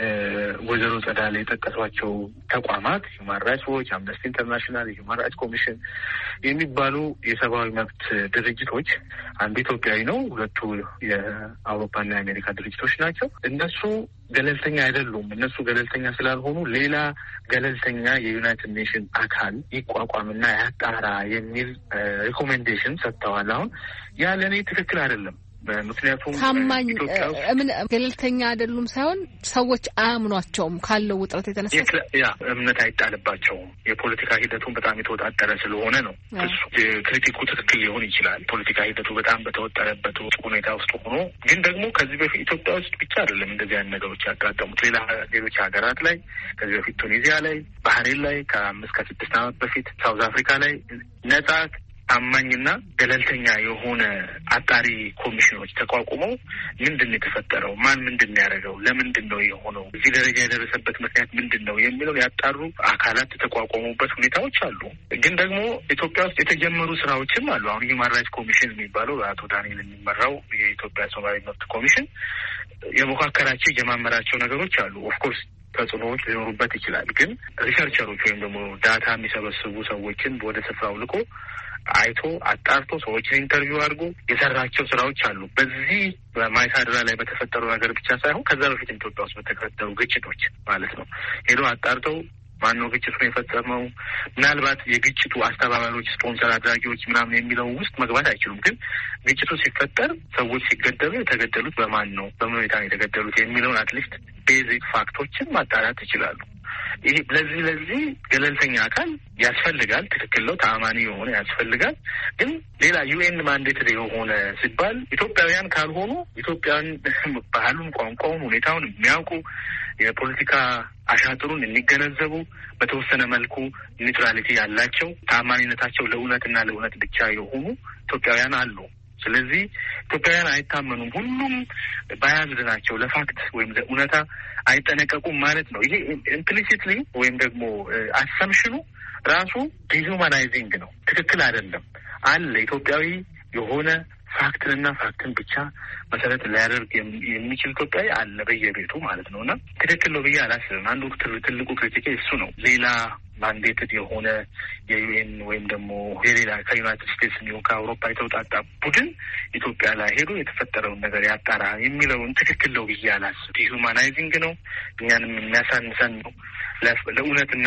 ወይዘሮ ጸዳለ የጠቀሷቸው ተቋማት ሁማን ራይትስ ዎች፣ አምነስቲ ኢንተርናሽናል፣ ሁማን ራይትስ ኮሚሽን የሚባሉ የሰብአዊ መብት ድርጅቶች አንዱ ኢትዮጵያዊ ነው፣ ሁለቱ የአውሮፓና የአሜሪካ ድርጅቶች ናቸው። እነሱ ገለልተኛ አይደሉም። እነሱ ገለልተኛ ስላልሆኑ ሌላ ገለልተኛ የዩናይትድ ኔሽን አካል ይቋቋምና ያጣራ የሚል ሪኮሜንዴሽን ሰጥተዋል። አሁን ያ ለእኔ ትክክል አይደለም። ምክንያቱም ታማኝ ምን ገለልተኛ አይደሉም ሳይሆን ሰዎች አያምኗቸውም ካለው ውጥረት የተነሳ ያ እምነት አይጣልባቸውም። የፖለቲካ ሂደቱን በጣም የተወጣጠረ ስለሆነ ነው። እሱ ክሪቲኩ ትክክል ሊሆን ይችላል። ፖለቲካ ሂደቱ በጣም በተወጠረበት ሁኔታ ውስጥ ሆኖ ግን ደግሞ ከዚህ በፊት ኢትዮጵያ ውስጥ ብቻ አይደለም እንደዚህ አይነት ነገሮች ያጋጠሙት። ሌላ ሌሎች ሀገራት ላይ ከዚህ በፊት ቱኒዚያ ላይ፣ ባህሬን ላይ ከአምስት ከስድስት ዓመት በፊት ሳውዝ አፍሪካ ላይ ነጻ ታማኝና ገለልተኛ የሆነ አጣሪ ኮሚሽኖች ተቋቁመው ምንድን ነው የተፈጠረው፣ ማን ምንድን ነው ያደረገው፣ ለምንድን ነው የሆነው፣ እዚህ ደረጃ የደረሰበት ምክንያት ምንድን ነው የሚለው ያጣሩ አካላት የተቋቋሙበት ሁኔታዎች አሉ። ግን ደግሞ ኢትዮጵያ ውስጥ የተጀመሩ ስራዎችም አሉ። አሁን ሁማን ራይትስ ኮሚሽን የሚባለው በአቶ ዳንኤል የሚመራው የኢትዮጵያ ሰብአዊ መብት ኮሚሽን የሞካከራቸው የጀማመራቸው ነገሮች አሉ። ኦፍኮርስ ተጽዕኖዎች ሊኖሩበት ይችላል። ግን ሪሰርቸሮች ወይም ደግሞ ዳታ የሚሰበስቡ ሰዎችን ወደ ስፍራው ልኮ አይቶ አጣርቶ ሰዎችን ኢንተርቪው አድርጎ የሰራቸው ስራዎች አሉ። በዚህ በማይካድራ ላይ በተፈጠሩ ነገር ብቻ ሳይሆን ከዛ በፊት ኢትዮጵያ ውስጥ በተፈጠሩ ግጭቶች ማለት ነው ሄዶ አጣርተው ማነው ግጭቱን የፈጸመው፣ ምናልባት የግጭቱ አስተባባሪዎች፣ ስፖንሰር አድራጊዎች ምናምን የሚለው ውስጥ መግባት አይችሉም። ግን ግጭቱ ሲፈጠር ሰዎች ሲገደሉ የተገደሉት በማን ነው፣ በምን ሁኔታ ነው የተገደሉት የሚለውን አትሊስት ቤዚክ ፋክቶችን ማጣራት ይችላሉ። ይሄ ለዚህ ለዚህ ገለልተኛ አካል ያስፈልጋል። ትክክል ነው። ተአማኒ የሆነ ያስፈልጋል። ግን ሌላ ዩኤን ማንዴትድ የሆነ ሲባል ኢትዮጵያውያን ካልሆኑ ኢትዮጵያን ባህሉን፣ ቋንቋውን፣ ሁኔታውን የሚያውቁ የፖለቲካ አሻጥሩን የሚገነዘቡ በተወሰነ መልኩ ኒውትራሊቲ ያላቸው ተአማኒነታቸው ለእውነትና ለእውነት ብቻ የሆኑ ኢትዮጵያውያን አሉ። ስለዚህ ኢትዮጵያውያን አይታመኑም። ሁሉም ባያዝድ ናቸው። ለፋክት ወይም ለእውነታ አይጠነቀቁም ማለት ነው። ይሄ ኢምፕሊሲትሊ ወይም ደግሞ አሰምሽኑ ራሱ ዲሁማናይዚንግ ነው። ትክክል አይደለም። አለ ኢትዮጵያዊ የሆነ ፋክትንና ፋክትን ብቻ መሰረት ሊያደርግ የሚችል ኢትዮጵያዊ አለ በየቤቱ ማለት ነው። እና ትክክል ነው ብዬ አላስብም። አንዱ ትልቁ ክሪቲክ እሱ ነው። ሌላ ማንዴትድ የሆነ የዩኤን ወይም ደግሞ የሌላ ከዩናይትድ ስቴትስ እንዲሁም ከአውሮፓ የተውጣጣ ቡድን ኢትዮጵያ ላይ ሄዶ የተፈጠረውን ነገር ያጣራ የሚለውን ትክክል ነው ብዬ አላስብም። ዲሁማናይዚንግ ነው። እኛንም የሚያሳንሰን ነው። ለእውነትና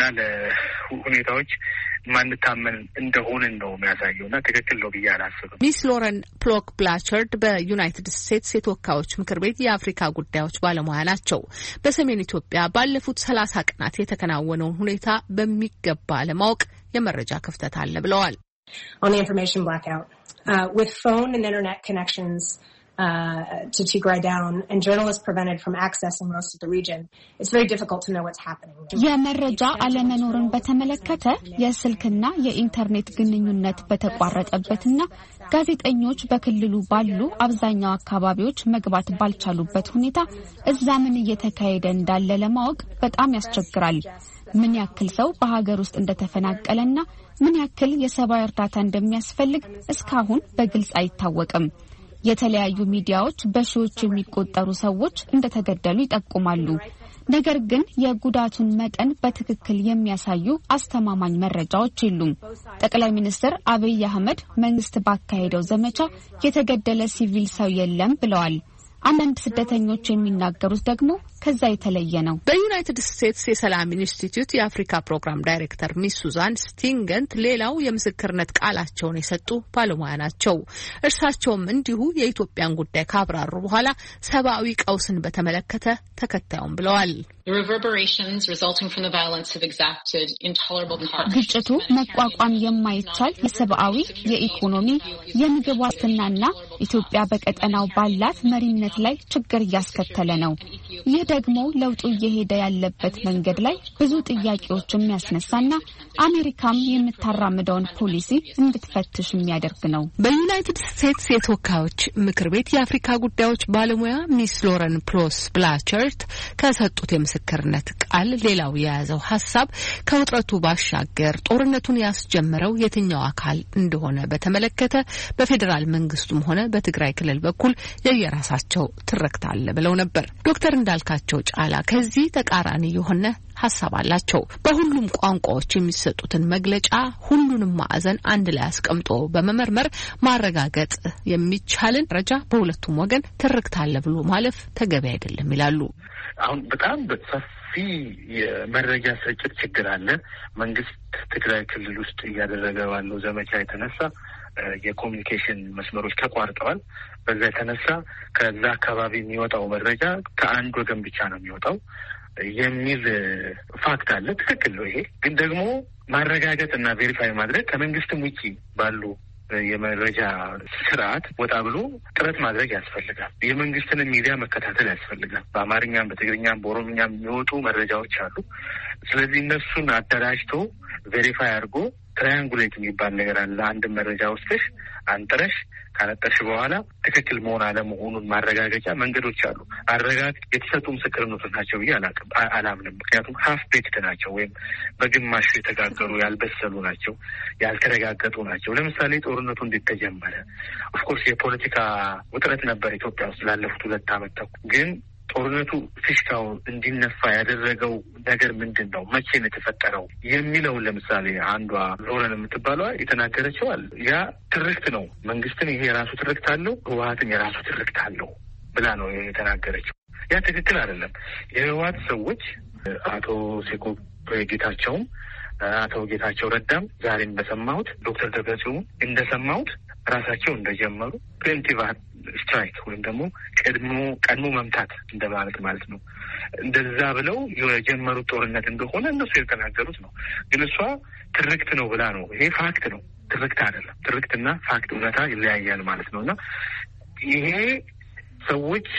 ለሁኔታዎች ማንታመን እንደሆንን ነው የሚያሳየው እና ትክክል ነው ብዬ አላስብም። ሚስ ሎረን ፕሎክ ብላቸርድ በዩናይትድ ስቴትስ የተወካዮች ምክር ቤት የአፍሪካ ጉዳዮች ባለሙያ ናቸው። በሰሜን ኢትዮጵያ ባለፉት ሰላሳ ቀናት የተከናወነውን ሁኔታ በሚገባ ለማወቅ የመረጃ ክፍተት አለ ብለዋል። On the information blackout, uh, with phone and internet connections Uh, to Tigray down and journalists prevented from accessing most of the region, it's very difficult to know what's happening. የመረጃ አለመኖርን በተመለከተ የስልክና የኢንተርኔት ግንኙነት በተቋረጠበትና ጋዜጠኞች በክልሉ ባሉ አብዛኛው አካባቢዎች መግባት ባልቻሉበት ሁኔታ እዛ ምን እየተካሄደ እንዳለ ለማወቅ በጣም ያስቸግራል። ምን ያክል ሰው በሀገር ውስጥ እንደተፈናቀለና ምን ያክል የሰብአዊ እርዳታ እንደሚያስፈልግ እስካሁን በግልጽ አይታወቅም። የተለያዩ ሚዲያዎች በሺዎች የሚቆጠሩ ሰዎች እንደተገደሉ ይጠቁማሉ። ነገር ግን የጉዳቱን መጠን በትክክል የሚያሳዩ አስተማማኝ መረጃዎች የሉም። ጠቅላይ ሚኒስትር አብይ አህመድ መንግስት ባካሄደው ዘመቻ የተገደለ ሲቪል ሰው የለም ብለዋል። አንዳንድ ስደተኞች የሚናገሩት ደግሞ ከዛ የተለየ ነው። በዩናይትድ ስቴትስ የሰላም ኢንስቲትዩት የአፍሪካ ፕሮግራም ዳይሬክተር ሚስ ሱዛን ስቲንገንት ሌላው የምስክርነት ቃላቸውን የሰጡ ባለሙያ ናቸው። እርሳቸውም እንዲሁ የኢትዮጵያን ጉዳይ ካብራሩ በኋላ ሰብአዊ ቀውስን በተመለከተ ተከታዩም ብለዋል። ግጭቱ መቋቋም የማይቻል የሰብአዊ፣ የኢኮኖሚ፣ የምግብ ዋስትናና ኢትዮጵያ በቀጠናው ባላት መሪነት ላይ ችግር እያስከተለ ነው። ይህ ደግሞ ለውጡ እየሄደ ያለበት መንገድ ላይ ብዙ ጥያቄዎች የሚያስነሳና አሜሪካም የምታራምደውን ፖሊሲ እንድትፈትሽ የሚያደርግ ነው። በዩናይትድ ስቴትስ የተወካዮች ምክር ቤት የአፍሪካ ጉዳዮች ባለሙያ ሚስ ሎረን ፕሎስ ብላቸርት ከሰጡት የምስክርነት ቃል ሌላው የያዘው ሀሳብ ከውጥረቱ ባሻገር ጦርነቱን ያስጀመረው የትኛው አካል እንደሆነ በተመለከተ በፌዴራል መንግስቱም ሆነ በትግራይ ክልል በኩል የየራሳቸው ትርክት አለ ብለው ነበር። ዶክተር እንዳልካቸው ጫላ ከዚህ ተቃራኒ የሆነ ሀሳብ አላቸው። በሁሉም ቋንቋዎች የሚሰጡትን መግለጫ ሁሉንም ማዕዘን አንድ ላይ አስቀምጦ በመመርመር ማረጋገጥ የሚቻልን ደረጃ በሁለቱም ወገን ትርክት አለ ብሎ ማለፍ ተገቢ አይደለም ይላሉ። አሁን በጣም ሰፊ የመረጃ ስርጭት ችግር አለ። መንግስት ትግራይ ክልል ውስጥ እያደረገ ባለው ዘመቻ የተነሳ የኮሚኒኬሽን መስመሮች ተቋርጠዋል። በዛ የተነሳ ከዛ አካባቢ የሚወጣው መረጃ ከአንድ ወገን ብቻ ነው የሚወጣው የሚል ፋክት አለ። ትክክል ነው። ይሄ ግን ደግሞ ማረጋገጥ እና ቬሪፋይ ማድረግ ከመንግስትም ውጪ ባሉ የመረጃ ስርዓት ወጣ ብሎ ጥረት ማድረግ ያስፈልጋል። የመንግስትን ሚዲያ መከታተል ያስፈልጋል። በአማርኛም፣ በትግርኛም፣ በኦሮምኛም የሚወጡ መረጃዎች አሉ። ስለዚህ እነሱን አደራጅቶ ቬሪፋይ አድርጎ ትራያንጉሌት የሚባል ነገር አለ። አንድ መረጃ ውስጥሽ አንጥረሽ ካነጠርሽ በኋላ ትክክል መሆን አለመሆኑን ማረጋገጫ መንገዶች አሉ። አረጋግ የተሰጡ ምስክርነቶች ናቸው ብዬ አላቅም አላምንም። ምክንያቱም ሀፍ ቤክድ ናቸው ወይም በግማሽ የተጋገሩ ያልበሰሉ ናቸው፣ ያልተረጋገጡ ናቸው። ለምሳሌ ጦርነቱ እንዴት ተጀመረ? ኦፍኮርስ የፖለቲካ ውጥረት ነበር ኢትዮጵያ ውስጥ ላለፉት ሁለት ዓመት ተኩል ግን ጦርነቱ ፊሽካው እንዲነፋ ያደረገው ነገር ምንድን ነው? መቼ ነው የተፈጠረው? የሚለውን ለምሳሌ አንዷ ሎረን የምትባለዋ የተናገረችው አለ። ያ ትርክት ነው። መንግስትም ይሄ የራሱ ትርክት አለው፣ ህወሀትም የራሱ ትርክት አለው ብላ ነው የተናገረችው። ያ ትክክል አይደለም። የህወሀት ሰዎች አቶ ሴኮ ጌታቸውም አቶ ጌታቸው ረዳም ዛሬም በሰማሁት ዶክተር ደብረጽዮን እንደሰማሁት ራሳቸው እንደጀመሩ ፕሪኤምፕቲቭ ስትራይክ ወይም ደግሞ ቀድሞ ቀድሞ መምታት እንደማለት ማለት ነው እንደዛ ብለው የጀመሩት ጦርነት እንደሆነ እነሱ የተናገሩት ነው። ግን እሷ ትርክት ነው ብላ ነው። ይሄ ፋክት ነው፣ ትርክት አይደለም። ትርክትና ፋክት እውነታ ይለያያል ማለት ነው። እና ይሄ ሰዎች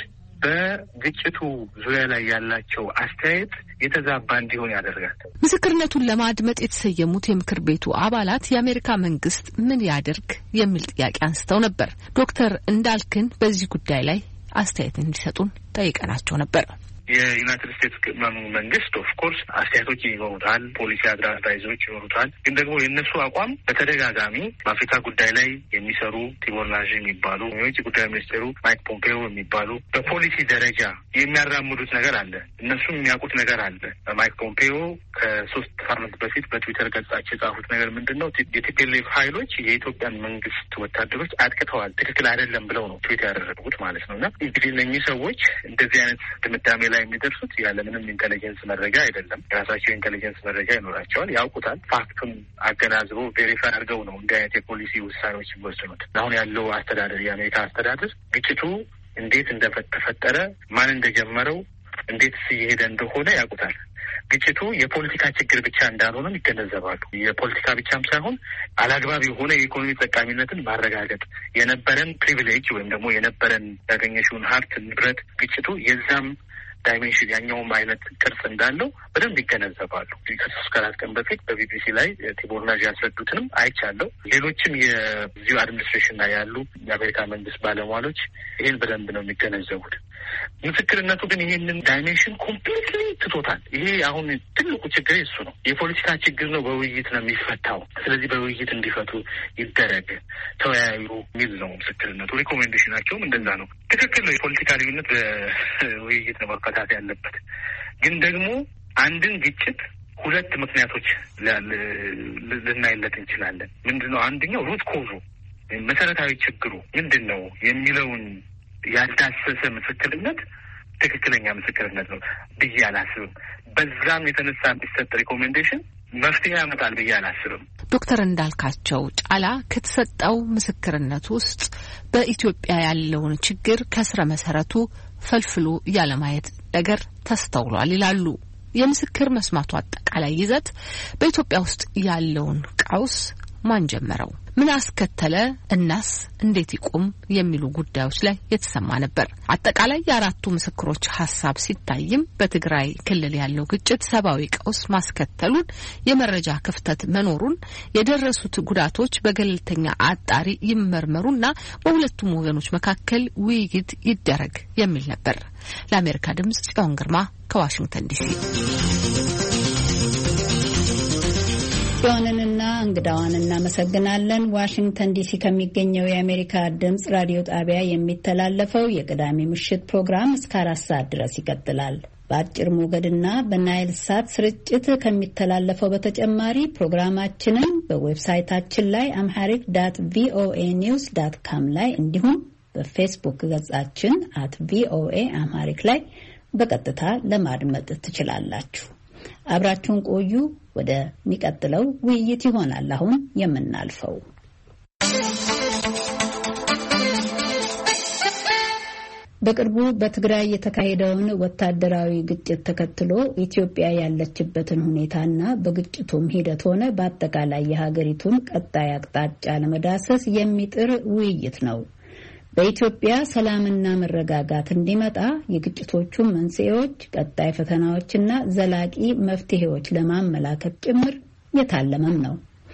በግጭቱ ዙሪያ ላይ ያላቸው አስተያየት የተዛባ እንዲሆን ያደርጋል። ምስክርነቱን ለማድመጥ የተሰየሙት የምክር ቤቱ አባላት የአሜሪካ መንግስት ምን ያድርግ የሚል ጥያቄ አንስተው ነበር። ዶክተር እንዳልክን በዚህ ጉዳይ ላይ አስተያየት እንዲሰጡን ጠይቀናቸው ነበር። የዩናይትድ ስቴትስ መንግስት ኦፍ ኮርስ አስተያየቶች ይኖሩታል፣ ፖሊሲ አድራይዞች ይኖሩታል። ግን ደግሞ የእነሱ አቋም በተደጋጋሚ በአፍሪካ ጉዳይ ላይ የሚሰሩ ቲቦር ናዥ የሚባሉ የውጭ ጉዳይ ሚኒስቴሩ ማይክ ፖምፔዮ የሚባሉ በፖሊሲ ደረጃ የሚያራምዱት ነገር አለ። እነሱም የሚያውቁት ነገር አለ። ማይክ ፖምፔዮ ከሶስት ሳምንት በፊት በትዊተር ገጻቸው የጻፉት ነገር ምንድን ነው? የቲፒኤልኤፍ ኃይሎች የኢትዮጵያን መንግስት ወታደሮች አጥቅተዋል፣ ትክክል አይደለም ብለው ነው ትዊት ያደረጉት ማለት ነው። እና እንግዲህ እነኚህ ሰዎች እንደዚህ አይነት ድምዳሜ ላይ የሚደርሱት ያለምንም ኢንቴሊጀንስ መረጃ አይደለም። የራሳቸው ኢንቴሊጀንስ መረጃ ይኖራቸዋል፣ ያውቁታል። ፋክቱን አገናዝበው ቬሪፋይ አድርገው ነው እንዲህ አይነት የፖሊሲ ውሳኔዎች የሚወስኑት። አሁን ያለው አስተዳደር የአሜሪካ አስተዳደር ግጭቱ እንዴት እንደተፈጠረ፣ ማን እንደጀመረው፣ እንዴት እየሄደ እንደሆነ ያውቁታል። ግጭቱ የፖለቲካ ችግር ብቻ እንዳልሆነም ይገነዘባሉ። የፖለቲካ ብቻም ሳይሆን አላግባብ የሆነ የኢኮኖሚ ጠቃሚነትን ማረጋገጥ የነበረን ፕሪቪሌጅ ወይም ደግሞ የነበረን ያገኘሽውን ሀብት ንብረት ግጭቱ የዛም ዳይሜንሽን ያኛውም አይነት ቅርጽ እንዳለው በደንብ ይገነዘባሉ። ከሶስት ከአራት ቀን በፊት በቢቢሲ ላይ ቲቦር ናዥ ያስረዱትንም አይቻለሁ። ሌሎችም የዚሁ አድሚኒስትሬሽን ላይ ያሉ የአሜሪካ መንግስት ባለሟሎች ይህን በደንብ ነው የሚገነዘቡት። ምስክርነቱ ግን ይሄንን ዳይሜንሽን ኮምፕሊትሊ ትቶታል። ይሄ አሁን ትልቁ ችግር እሱ ነው። የፖለቲካ ችግር ነው፣ በውይይት ነው የሚፈታው። ስለዚህ በውይይት እንዲፈቱ ይደረግ፣ ተወያዩ የሚል ነው ምስክርነቱ። ሪኮሜንዴሽናቸውም እንደዛ ነው። ትክክል ነው። የፖለቲካ ልዩነት በውይይት ነው መፈታት ያለበት። ግን ደግሞ አንድን ግጭት ሁለት ምክንያቶች ልናይለት እንችላለን። ምንድን ነው? አንደኛው ሩት ኮዙ መሰረታዊ ችግሩ ምንድን ነው የሚለውን ያልዳሰሰ ምስክርነት ትክክለኛ ምስክርነት ነው ብዬ አላስብም። በዛም የተነሳ የሚሰጥ ሪኮሜንዴሽን መፍትሄ ያመጣል ብዬ አላስብም። ዶክተር እንዳልካቸው ጫላ ከተሰጠው ምስክርነት ውስጥ በኢትዮጵያ ያለውን ችግር ከስረ መሰረቱ ፈልፍሎ ያለማየት ነገር ተስተውሏል ይላሉ። የምስክር መስማቱ አጠቃላይ ይዘት በኢትዮጵያ ውስጥ ያለውን ቀውስ ማን ጀመረው? ምን አስከተለ? እናስ እንዴት ይቆም? የሚሉ ጉዳዮች ላይ የተሰማ ነበር። አጠቃላይ የአራቱ ምስክሮች ሀሳብ ሲታይም በትግራይ ክልል ያለው ግጭት ሰብአዊ ቀውስ ማስከተሉን፣ የመረጃ ክፍተት መኖሩን፣ የደረሱት ጉዳቶች በገለልተኛ አጣሪ ይመርመሩና በሁለቱም ወገኖች መካከል ውይይት ይደረግ የሚል ነበር። ለአሜሪካ ድምጽ ጽዮን ግርማ ከዋሽንግተን ዲሲ። ጽዮንንና እንግዳዋን እናመሰግናለን። ዋሽንግተን ዲሲ ከሚገኘው የአሜሪካ ድምጽ ራዲዮ ጣቢያ የሚተላለፈው የቅዳሜ ምሽት ፕሮግራም እስከ አራት ሰዓት ድረስ ይቀጥላል። በአጭር ሞገድና በናይል ሳት ስርጭት ከሚተላለፈው በተጨማሪ ፕሮግራማችንን በዌብሳይታችን ላይ አምሃሪክ ዳት ቪኦኤ ኒውስ ዳት ካም ላይ እንዲሁም በፌስቡክ ገጻችን አት ቪኦኤ አምሃሪክ ላይ በቀጥታ ለማድመጥ ትችላላችሁ። አብራችሁን ቆዩ። ወደ ሚቀጥለው ውይይት ይሆናል አሁን የምናልፈው። በቅርቡ በትግራይ የተካሄደውን ወታደራዊ ግጭት ተከትሎ ኢትዮጵያ ያለችበትን ሁኔታና በግጭቱም ሂደት ሆነ በአጠቃላይ የሀገሪቱን ቀጣይ አቅጣጫ ለመዳሰስ የሚጥር ውይይት ነው። በኢትዮጵያ ሰላምና መረጋጋት እንዲመጣ የግጭቶቹን መንስኤዎች፣ ቀጣይ ፈተናዎችና ዘላቂ መፍትሄዎች ለማመላከት ጭምር የታለመም ነው።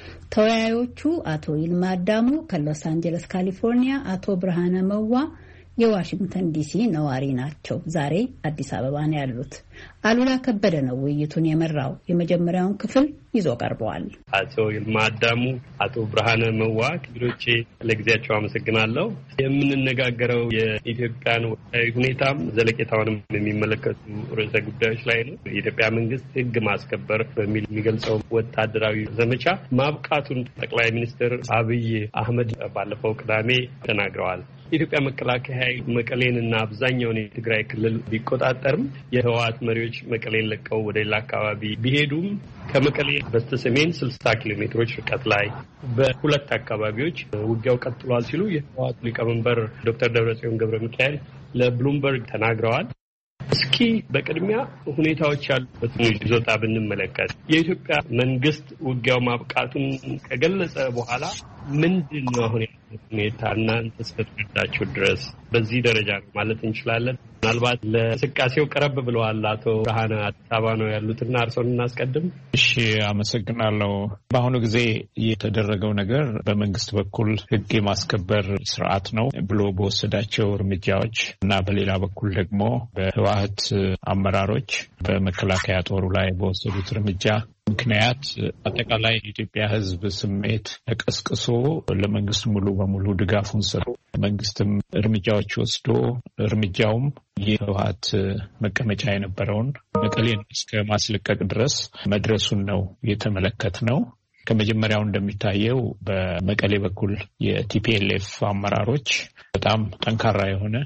ተወያዮቹ አቶ ይልማ አዳሙ ከሎስ አንጀለስ ካሊፎርኒያ፣ አቶ ብርሃነ መዋ የዋሽንግተን ዲሲ ነዋሪ ናቸው። ዛሬ አዲስ አበባ ነው ያሉት። አሉላ ከበደ ነው ውይይቱን የመራው። የመጀመሪያውን ክፍል ይዞ ቀርበዋል። አቶ ይልማ አዳሙ፣ አቶ ብርሃነ መዋ ክብሮቼ ለጊዜያቸው አመሰግናለሁ። የምንነጋገረው የኢትዮጵያን ወቅታዊ ሁኔታም ዘለቄታውንም የሚመለከቱ ርዕሰ ጉዳዮች ላይ ነው። የኢትዮጵያ መንግስት ሕግ ማስከበር በሚል የሚገልጸው ወታደራዊ ዘመቻ ማብቃቱን ጠቅላይ ሚኒስትር አብይ አህመድ ባለፈው ቅዳሜ ተናግረዋል። የኢትዮጵያ መከላከያ ኃይል መቀሌንና አብዛኛውን የትግራይ ክልል ቢቆጣጠርም የህወሓት መሪዎች መቀሌን ለቀው ወደ ሌላ አካባቢ ቢሄዱም ከመቀሌ በስተሰሜን ስልሳ ኪሎ ሜትሮች ርቀት ላይ በሁለት አካባቢዎች ውጊያው ቀጥሏል ሲሉ የህወሓት ሊቀመንበር ዶክተር ደብረጽዮን ገብረ ሚካኤል ለብሉምበርግ ተናግረዋል። እስኪ በቅድሚያ ሁኔታዎች ያሉበትን ይዞታ ብንመለከት የኢትዮጵያ መንግስት ውጊያው ማብቃቱን ከገለጸ በኋላ ምንድን ነው አሁን ያለው ሁኔታ? እናንተ እስከተረዳችሁ ድረስ በዚህ ደረጃ ነው ማለት እንችላለን? ምናልባት ለእንቅስቃሴው ቀረብ ብለዋል አቶ ብርሃነ፣ አዲስ አበባ ነው ያሉትና እርስዎን እናስቀድም። እሺ፣ አመሰግናለሁ። በአሁኑ ጊዜ የተደረገው ነገር በመንግስት በኩል ህግ የማስከበር ስርዓት ነው ብሎ በወሰዳቸው እርምጃዎች እና በሌላ በኩል ደግሞ በህወሓት አመራሮች በመከላከያ ጦሩ ላይ በወሰዱት እርምጃ ምክንያት አጠቃላይ የኢትዮጵያ ህዝብ ስሜት ተቀስቅሶ ለመንግስት ሙሉ በሙሉ ድጋፉን ሰጥቶ መንግስትም እርምጃዎች ወስዶ እርምጃውም የህወሓት መቀመጫ የነበረውን መቀሌን እስከ ማስለቀቅ ድረስ መድረሱን ነው የተመለከትነው። ከመጀመሪያው እንደሚታየው በመቀሌ በኩል የቲፒኤልኤፍ አመራሮች በጣም ጠንካራ የሆነ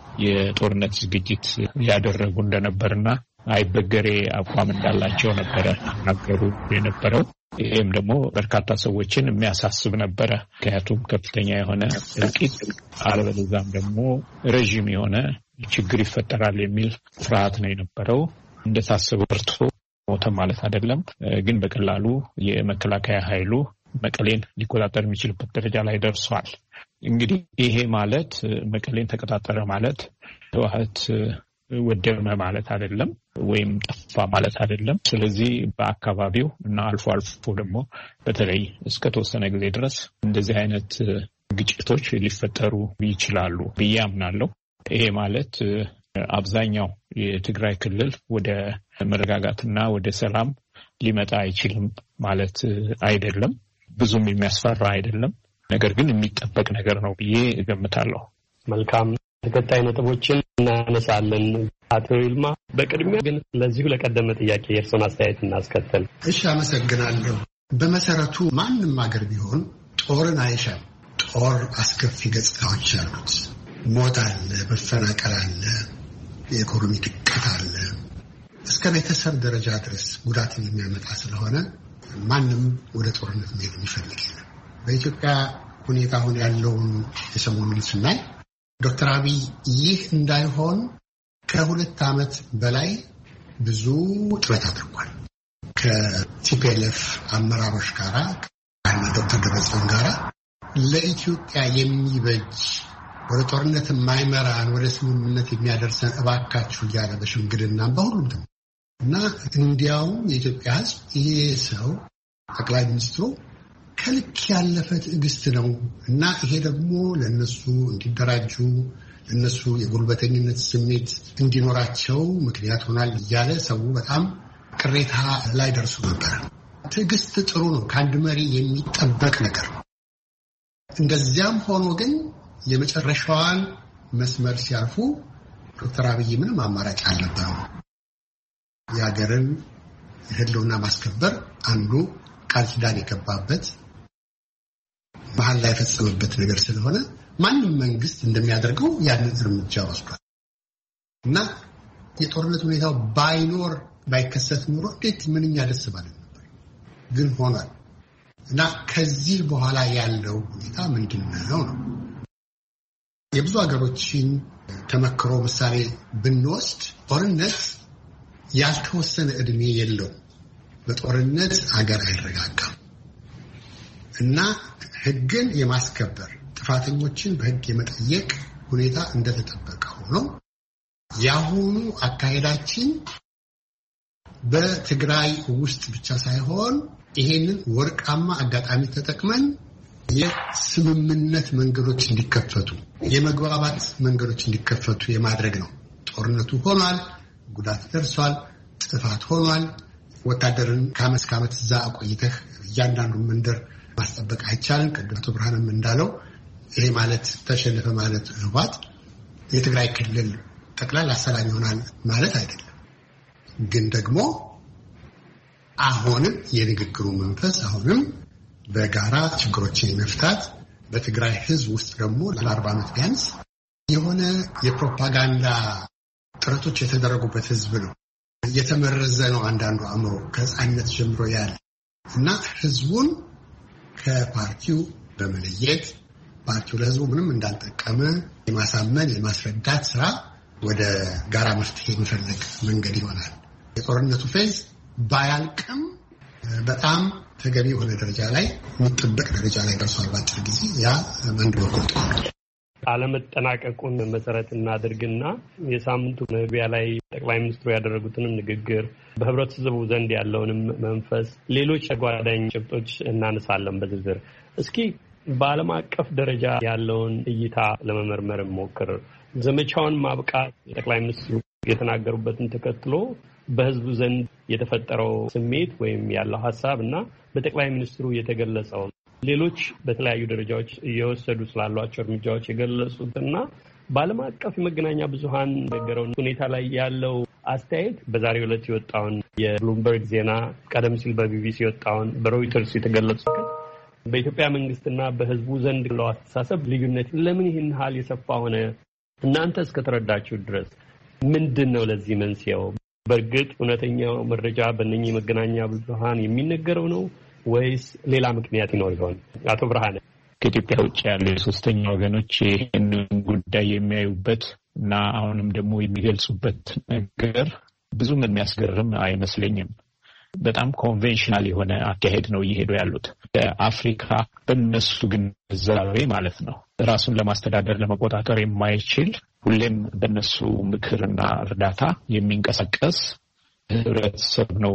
የጦርነት ዝግጅት ያደረጉ እንደነበርና አይበገሬ አቋም እንዳላቸው ነበረ ነገሩ የነበረው። ይህም ደግሞ በርካታ ሰዎችን የሚያሳስብ ነበረ። ምክንያቱም ከፍተኛ የሆነ እልቂት አለበለዚያም ደግሞ ረዥም የሆነ ችግር ይፈጠራል የሚል ፍርሃት ነው የነበረው። እንደታሰበው በርቶ ሞተ ማለት አይደለም፣ ግን በቀላሉ የመከላከያ ኃይሉ መቀሌን ሊቆጣጠር የሚችልበት ደረጃ ላይ ደርሷል። እንግዲህ ይሄ ማለት መቀሌን ተቆጣጠረ ማለት ህወሓት ወደመ ማለት አይደለም፣ ወይም ጠፋ ማለት አይደለም። ስለዚህ በአካባቢው እና አልፎ አልፎ ደግሞ በተለይ እስከ ተወሰነ ጊዜ ድረስ እንደዚህ አይነት ግጭቶች ሊፈጠሩ ይችላሉ ብዬ አምናለሁ። ይሄ ማለት አብዛኛው የትግራይ ክልል ወደ መረጋጋትና ወደ ሰላም ሊመጣ አይችልም ማለት አይደለም። ብዙም የሚያስፈራ አይደለም። ነገር ግን የሚጠበቅ ነገር ነው ብዬ እገምታለሁ። መልካም፣ ተከታይ ነጥቦችን እናነሳለን። አቶ ይልማ፣ በቅድሚያ ግን ለዚሁ ለቀደመ ጥያቄ የእርስዎን አስተያየት እናስከተል። እሺ፣ አመሰግናለሁ። በመሰረቱ ማንም ሀገር ቢሆን ጦርን አይሻም። ጦር አስከፊ ገጽታዎች አሉት። ሞት አለ፣ መፈናቀል አለ፣ የኢኮኖሚ ድቀት አለ። እስከ ቤተሰብ ደረጃ ድረስ ጉዳትን የሚያመጣ ስለሆነ ማንም ወደ ጦርነት መሄድ የሚፈልግ የለም። በኢትዮጵያ ሁኔታ አሁን ያለውን የሰሞኑን ስናይ ዶክተር አብይ ይህ እንዳይሆን ከሁለት ዓመት በላይ ብዙ ጥረት አድርጓል። ከቲፒኤልኤፍ አመራሮች ጋራ እና ዶክተር ደብረጽዮን ጋራ ለኢትዮጵያ የሚበጅ ወደ ጦርነት የማይመራን ወደ ስምምነት የሚያደርሰን እባካችሁ እያለ በሽምግልና በሁሉም ደግሞ እና እንዲያውም የኢትዮጵያ ሕዝብ ይሄ ሰው ጠቅላይ ሚኒስትሩ ከልክ ያለፈ ትዕግስት ነው እና ይሄ ደግሞ ለነሱ እንዲደራጁ ለነሱ የጉልበተኝነት ስሜት እንዲኖራቸው ምክንያት ሆናል እያለ ሰው በጣም ቅሬታ ላይ ደርሶ ነበር። ትዕግስት ጥሩ ነው፣ ከአንድ መሪ የሚጠበቅ ነገር ነው። እንደዚያም ሆኖ ግን የመጨረሻዋን መስመር ሲያልፉ ዶክተር አብይ ምንም አማራጭ አልነበረው። የሀገርን ህልውና ማስከበር አንዱ ቃል ኪዳን የገባበት መሀል ላይ የፈጸመበት ነገር ስለሆነ ማንም መንግስት እንደሚያደርገው ያንን እርምጃ ወስዷል እና የጦርነት ሁኔታው ባይኖር ባይከሰት ኑሮ እንዴት ምንኛ ደስ ባለ ነበር። ግን ሆኗል እና ከዚህ በኋላ ያለው ሁኔታ ምንድነው ነው? የብዙ ሀገሮችን ተመክሮ ምሳሌ ብንወስድ ጦርነት ያልተወሰነ እድሜ የለው። በጦርነት ሀገር አይረጋጋም እና ህግን የማስከበር ጥፋተኞችን በህግ የመጠየቅ ሁኔታ እንደተጠበቀ ሆኖ ያሁኑ አካሄዳችን በትግራይ ውስጥ ብቻ ሳይሆን ይሄንን ወርቃማ አጋጣሚ ተጠቅመን የስምምነት መንገዶች እንዲከፈቱ የመግባባት መንገዶች እንዲከፈቱ የማድረግ ነው። ጦርነቱ ሆኗል፣ ጉዳት ደርሷል፣ ጥፋት ሆኗል። ወታደርን ከዓመት እስከ ዓመት እዛ አቆይተህ እያንዳንዱ መንደር ማስጠበቅ አይቻልም። ቅድም አቶ ብርሃንም እንዳለው ይሄ ማለት ተሸነፈ ማለት ህወሓት የትግራይ ክልል ጠቅላላ ሰላም ይሆናል ማለት አይደለም። ግን ደግሞ አሁንም የንግግሩ መንፈስ አሁንም በጋራ ችግሮችን መፍታት በትግራይ ህዝብ ውስጥ ደግሞ ለአርባ ዓመት ቢያንስ የሆነ የፕሮፓጋንዳ ጥረቶች የተደረጉበት ህዝብ ነው። የተመረዘ ነው አንዳንዱ አእምሮ ከህፃንነት ጀምሮ ያለ እና ህዝቡን ከፓርቲው በመለየት ፓርቲው ለህዝቡ ምንም እንዳልጠቀመ የማሳመን የማስረዳት ስራ ወደ ጋራ መፍትሄ የሚፈልግ መንገድ ይሆናል። የጦርነቱ ፌዝ ባያልቅም በጣም ተገቢ የሆነ ደረጃ ላይ የሚጠበቅ ደረጃ ላይ ደርሷል። ባጭር ጊዜ ያ መንገድ ወቆጥ ነው። አለመጠናቀቁን መሰረት እናድርግና የሳምንቱ መግቢያ ላይ ጠቅላይ ሚኒስትሩ ያደረጉትንም ንግግር በህብረተሰቡ ዘንድ ያለውንም መንፈስ ሌሎች ተጓዳኝ ጭብጦች እናነሳለን በዝርዝር። እስኪ በዓለም አቀፍ ደረጃ ያለውን እይታ ለመመርመር ሞክር። ዘመቻውን ማብቃት ጠቅላይ ሚኒስትሩ የተናገሩበትን ተከትሎ በህዝቡ ዘንድ የተፈጠረው ስሜት ወይም ያለው ሀሳብ እና በጠቅላይ ሚኒስትሩ የተገለጸው ሌሎች በተለያዩ ደረጃዎች እየወሰዱ ስላሏቸው እርምጃዎች የገለጹትና በዓለም አቀፍ የመገናኛ ብዙሃን ነገረውን ሁኔታ ላይ ያለው አስተያየት በዛሬው ዕለት የወጣውን የብሉምበርግ ዜና፣ ቀደም ሲል በቢቢሲ የወጣውን በሮይተርስ የተገለጹት በኢትዮጵያ መንግስትና በህዝቡ ዘንድ ያለው አስተሳሰብ ልዩነት ለምን ይህን ያህል የሰፋ ሆነ? እናንተ እስከተረዳችሁ ድረስ ምንድን ነው ለዚህ መንስኤው? በእርግጥ እውነተኛው መረጃ በእነኚህ የመገናኛ ብዙሃን የሚነገረው ነው ወይስ ሌላ ምክንያት ይኖር ይሆን? አቶ ብርሃነ፣ ከኢትዮጵያ ውጭ ያሉ የሶስተኛ ወገኖች ይህንን ጉዳይ የሚያዩበት እና አሁንም ደግሞ የሚገልጹበት ነገር ብዙም የሚያስገርም አይመስለኝም። በጣም ኮንቬንሽናል የሆነ አካሄድ ነው እየሄዱ ያሉት። አፍሪካ በእነሱ ግን ዘራዊ ማለት ነው ራሱን ለማስተዳደር ለመቆጣጠር የማይችል ሁሌም በእነሱ ምክርና እርዳታ የሚንቀሳቀስ ህብረተሰብ ነው።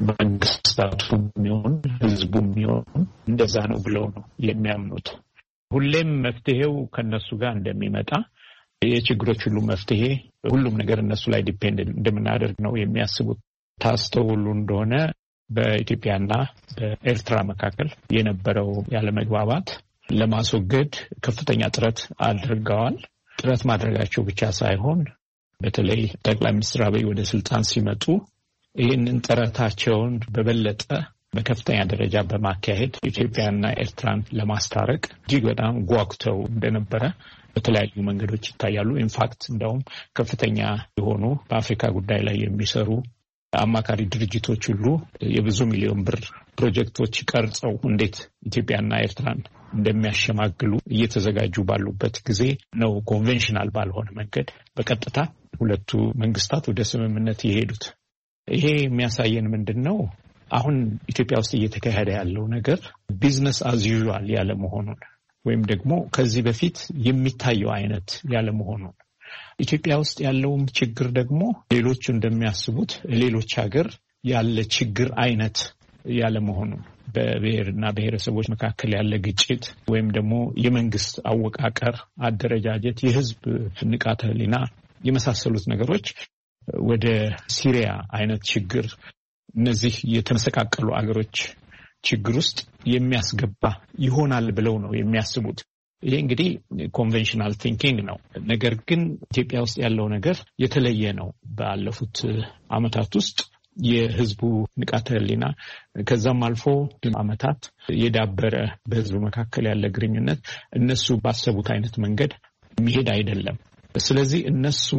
መንግስታቱ የሚሆን ህዝቡ የሚሆን እንደዛ ነው ብለው ነው የሚያምኑት። ሁሌም መፍትሄው ከነሱ ጋር እንደሚመጣ የችግሮች ሁሉ መፍትሄ ሁሉም ነገር እነሱ ላይ ዲፔንድ እንደምናደርግ ነው የሚያስቡት። ታስተውሉ እንደሆነ በኢትዮጵያና በኤርትራ መካከል የነበረው ያለመግባባት ለማስወገድ ከፍተኛ ጥረት አድርገዋል። ጥረት ማድረጋቸው ብቻ ሳይሆን በተለይ ጠቅላይ ሚኒስትር አብይ ወደ ስልጣን ሲመጡ ይህንን ጥረታቸውን በበለጠ በከፍተኛ ደረጃ በማካሄድ ኢትዮጵያና ኤርትራን ለማስታረቅ እጅግ በጣም ጓጉተው እንደነበረ በተለያዩ መንገዶች ይታያሉ። ኢንፋክት እንደውም ከፍተኛ የሆኑ በአፍሪካ ጉዳይ ላይ የሚሰሩ አማካሪ ድርጅቶች ሁሉ የብዙ ሚሊዮን ብር ፕሮጀክቶች ቀርጸው እንዴት ኢትዮጵያና ኤርትራን እንደሚያሸማግሉ እየተዘጋጁ ባሉበት ጊዜ ነው ኮንቬንሽናል ባልሆነ መንገድ በቀጥታ ሁለቱ መንግስታት ወደ ስምምነት የሄዱት። ይሄ የሚያሳየን ምንድነው? አሁን ኢትዮጵያ ውስጥ እየተካሄደ ያለው ነገር ቢዝነስ አዝ ዩዥዋል ያለ መሆኑን ወይም ደግሞ ከዚህ በፊት የሚታየው አይነት ያለ መሆኑን ኢትዮጵያ ውስጥ ያለውም ችግር ደግሞ ሌሎቹ እንደሚያስቡት ሌሎች ሀገር ያለ ችግር አይነት ያለ መሆኑን በብሔርና ብሔረሰቦች መካከል ያለ ግጭት ወይም ደግሞ የመንግስት አወቃቀር፣ አደረጃጀት፣ የህዝብ ንቃተ ህሊና የመሳሰሉት ነገሮች ወደ ሲሪያ አይነት ችግር እነዚህ የተመሰቃቀሉ አገሮች ችግር ውስጥ የሚያስገባ ይሆናል ብለው ነው የሚያስቡት። ይሄ እንግዲህ ኮንቬንሽናል ቲንኪንግ ነው። ነገር ግን ኢትዮጵያ ውስጥ ያለው ነገር የተለየ ነው። ባለፉት አመታት ውስጥ የህዝቡ ንቃተ ህሊና ከዛም አልፎ አመታት የዳበረ በህዝቡ መካከል ያለ ግንኙነት እነሱ ባሰቡት አይነት መንገድ የሚሄድ አይደለም። ስለዚህ እነሱ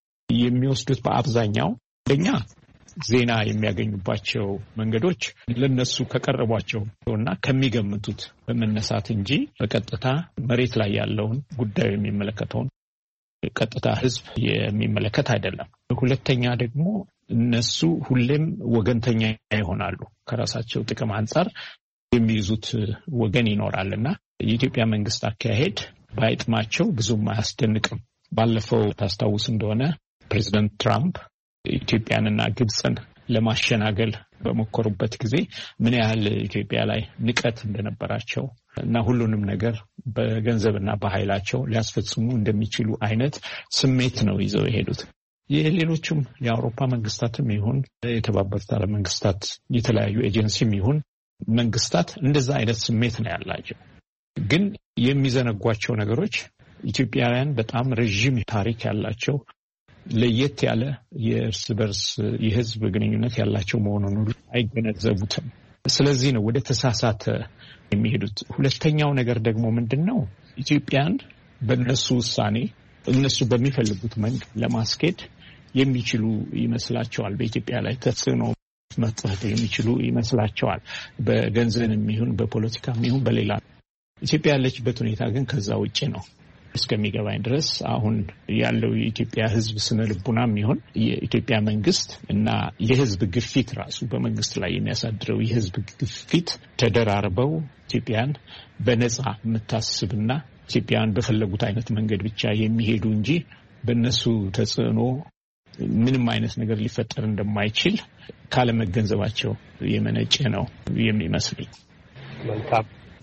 የሚወስዱት በአብዛኛው እንደኛ ዜና የሚያገኙባቸው መንገዶች ለነሱ ከቀረቧቸው እና ከሚገምቱት በመነሳት እንጂ በቀጥታ መሬት ላይ ያለውን ጉዳዩ የሚመለከተውን ቀጥታ ህዝብ የሚመለከት አይደለም። ሁለተኛ ደግሞ እነሱ ሁሌም ወገንተኛ ይሆናሉ። ከራሳቸው ጥቅም አንጻር የሚይዙት ወገን ይኖራልና የኢትዮጵያ መንግስት አካሄድ ባይጥማቸው ብዙም አያስደንቅም። ባለፈው ታስታውስ እንደሆነ ፕሬዚደንት ትራምፕ ኢትዮጵያንና ግብፅን ለማሸናገል በመኮሩበት ጊዜ ምን ያህል ኢትዮጵያ ላይ ንቀት እንደነበራቸው እና ሁሉንም ነገር በገንዘብና በኃይላቸው ሊያስፈጽሙ እንደሚችሉ አይነት ስሜት ነው ይዘው የሄዱት። የሌሎችም የአውሮፓ መንግስታትም ይሁን የተባበሩት ዓለም መንግስታት የተለያዩ ኤጀንሲም ይሁን መንግስታት እንደዛ አይነት ስሜት ነው ያላቸው። ግን የሚዘነጓቸው ነገሮች ኢትዮጵያውያን በጣም ረዥም ታሪክ ያላቸው ለየት ያለ የእርስ በርስ የህዝብ ግንኙነት ያላቸው መሆኑን አይገነዘቡትም። ስለዚህ ነው ወደ ተሳሳተ የሚሄዱት። ሁለተኛው ነገር ደግሞ ምንድነው? ኢትዮጵያን በእነሱ ውሳኔ እነሱ በሚፈልጉት መንገድ ለማስኬድ የሚችሉ ይመስላቸዋል። በኢትዮጵያ ላይ ተጽዕኖ መጥፋት የሚችሉ ይመስላቸዋል። በገንዘብም ይሁን በፖለቲካም ይሁን በሌላ። ኢትዮጵያ ያለችበት ሁኔታ ግን ከዛ ውጪ ነው። እስከሚገባኝ ድረስ አሁን ያለው የኢትዮጵያ ህዝብ ስነ ልቡናም ይሁን የኢትዮጵያ መንግስት እና የህዝብ ግፊት ራሱ በመንግስት ላይ የሚያሳድረው የህዝብ ግፊት ተደራርበው ኢትዮጵያን በነጻ የምታስብና ኢትዮጵያን በፈለጉት አይነት መንገድ ብቻ የሚሄዱ እንጂ በእነሱ ተጽዕኖ ምንም አይነት ነገር ሊፈጠር እንደማይችል ካለመገንዘባቸው የመነጨ ነው የሚመስለኝ። መልካም።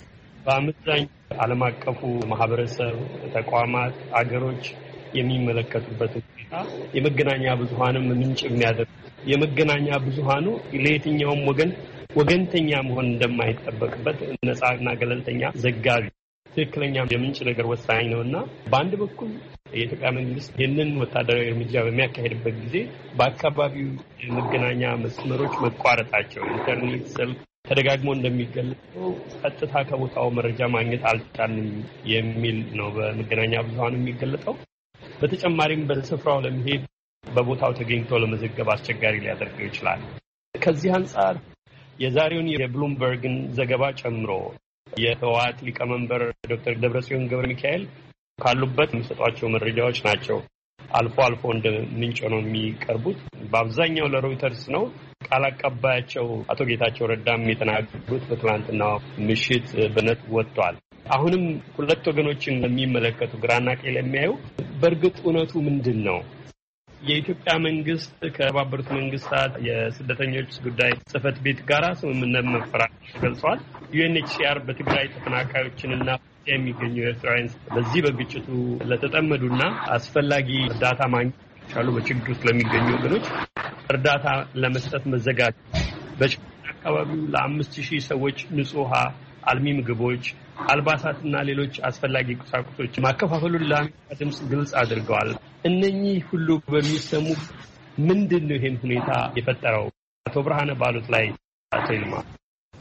በአመዛኝ ዓለም አቀፉ ማህበረሰብ፣ ተቋማት፣ አገሮች የሚመለከቱበት ሁኔታ የመገናኛ ብዙሃንም ምንጭ የሚያደርግ የመገናኛ ብዙሃኑ ለየትኛውም ወገን ወገንተኛ መሆን እንደማይጠበቅበት ነፃና ገለልተኛ ዘጋቢ ትክክለኛ የምንጭ ነገር ወሳኝ ነውና በአንድ በኩል የኢትዮጵያ መንግስት ይህንን ወታደራዊ እርምጃ በሚያካሄድበት ጊዜ በአካባቢው የመገናኛ መስመሮች መቋረጣቸው ኢንተርኔት፣ ስልክ ተደጋግሞ እንደሚገለጸው ቀጥታ ከቦታው መረጃ ማግኘት አልቻልንም የሚል ነው በመገናኛ ብዙሃን የሚገለጸው። በተጨማሪም በስፍራው ለመሄድ በቦታው ተገኝቶ ለመዘገብ አስቸጋሪ ሊያደርገው ይችላል። ከዚህ አንጻር የዛሬውን የብሉምበርግን ዘገባ ጨምሮ የህወሓት ሊቀመንበር ዶክተር ደብረጽዮን ገብረ ሚካኤል ካሉበት የሚሰጧቸው መረጃዎች ናቸው አልፎ አልፎ እንደ ምንጭ ነው የሚቀርቡት። በአብዛኛው ለሮይተርስ ነው። ቃል አቀባያቸው አቶ ጌታቸው ረዳም የተናገሩት በትናንትናው ምሽት በነት ወጥቷል። አሁንም ሁለት ወገኖችን የሚመለከቱ ግራና ቀኝ ለሚያዩ በእርግጥ እውነቱ ምንድን ነው? የኢትዮጵያ መንግስት ከተባበሩት መንግስታት የስደተኞች ጉዳይ ጽህፈት ቤት ጋር ስምምነት መፈራረሙን ገልጿል። ዩኤንኤችሲአር በትግራይ ተፈናቃዮችንና የሚገኙ ኤርትራውያን በዚህ በግጭቱ ለተጠመዱና አስፈላጊ እርዳታ ማግኘት ያሉ በችግር ውስጥ ለሚገኙ ወገኖች እርዳታ ለመስጠት መዘጋጀት፣ በችግር አካባቢው ለአምስት ሺህ ሰዎች ንጹህ ውሃ፣ አልሚ ምግቦች፣ አልባሳትና ሌሎች አስፈላጊ ቁሳቁሶች ማከፋፈሉን ለአሜሪካ ድምፅ ግልጽ አድርገዋል። እነኚህ ሁሉ በሚሰሙ ምንድን ነው ይሄን ሁኔታ የፈጠረው? አቶ ብርሃነ ባሉት ላይ አቶ ይልማ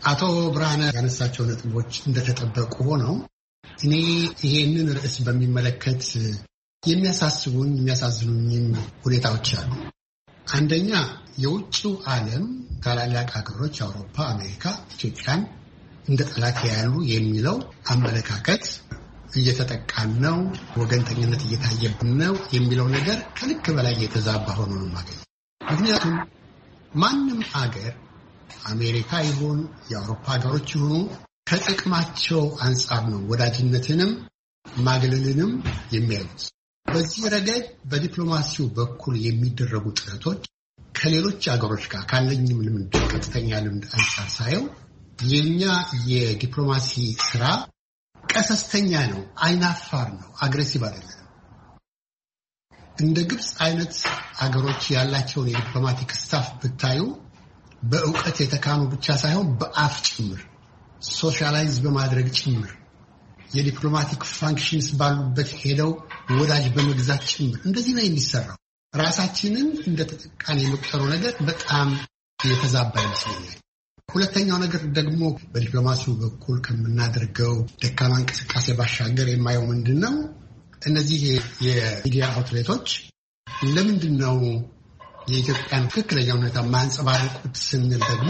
አቶ ብርሃነ ያነሳቸው ነጥቦች እንደተጠበቁ ሆነው እኔ ይሄንን ርዕስ በሚመለከት የሚያሳስቡኝ የሚያሳዝኑኝ ሁኔታዎች አሉ። አንደኛ የውጭው ዓለም ታላላቅ ሀገሮች አውሮፓ፣ አሜሪካ ኢትዮጵያን እንደ ጠላት ያሉ የሚለው አመለካከት እየተጠቃን ነው፣ ወገንተኝነት እየታየብን ነው የሚለው ነገር ከልክ በላይ የተዛባ ሆኖ ነው ማለት። ምክንያቱም ማንም ሀገር አሜሪካ ይሁን የአውሮፓ ሀገሮች ይሁኑ ከጥቅማቸው አንጻር ነው ወዳጅነትንም ማግለልንም የሚያዩት። በዚህ ረገድ በዲፕሎማሲው በኩል የሚደረጉ ጥረቶች ከሌሎች ሀገሮች ጋር ካለኝም ልምድ ቀጥተኛ ልምድ አንጻር ሳየው የኛ የዲፕሎማሲ ስራ ቀሰስተኛ ነው፣ አይናፋር ነው፣ አግሬሲቭ አይደለም። እንደ ግብጽ አይነት ሀገሮች ያላቸውን የዲፕሎማቲክ ስታፍ ብታዩ በእውቀት የተካኑ ብቻ ሳይሆን በአፍ ጭምር ሶሻላይዝ በማድረግ ጭምር የዲፕሎማቲክ ፋንክሽንስ ባሉበት ሄደው ወዳጅ በመግዛት ጭምር እንደዚህ ነው የሚሰራው። ራሳችንን እንደ ተጠቃሚ የመቁጠሩ ነገር በጣም የተዛባ ይመስለኛል። ሁለተኛው ነገር ደግሞ በዲፕሎማሲው በኩል ከምናደርገው ደካማ እንቅስቃሴ ባሻገር የማየው ምንድነው እነዚህ የሚዲያ አውትሌቶች ለምንድነው የኢትዮጵያን ትክክለኛ ሁኔታ ማንጸባረቁት ስንል ደግሞ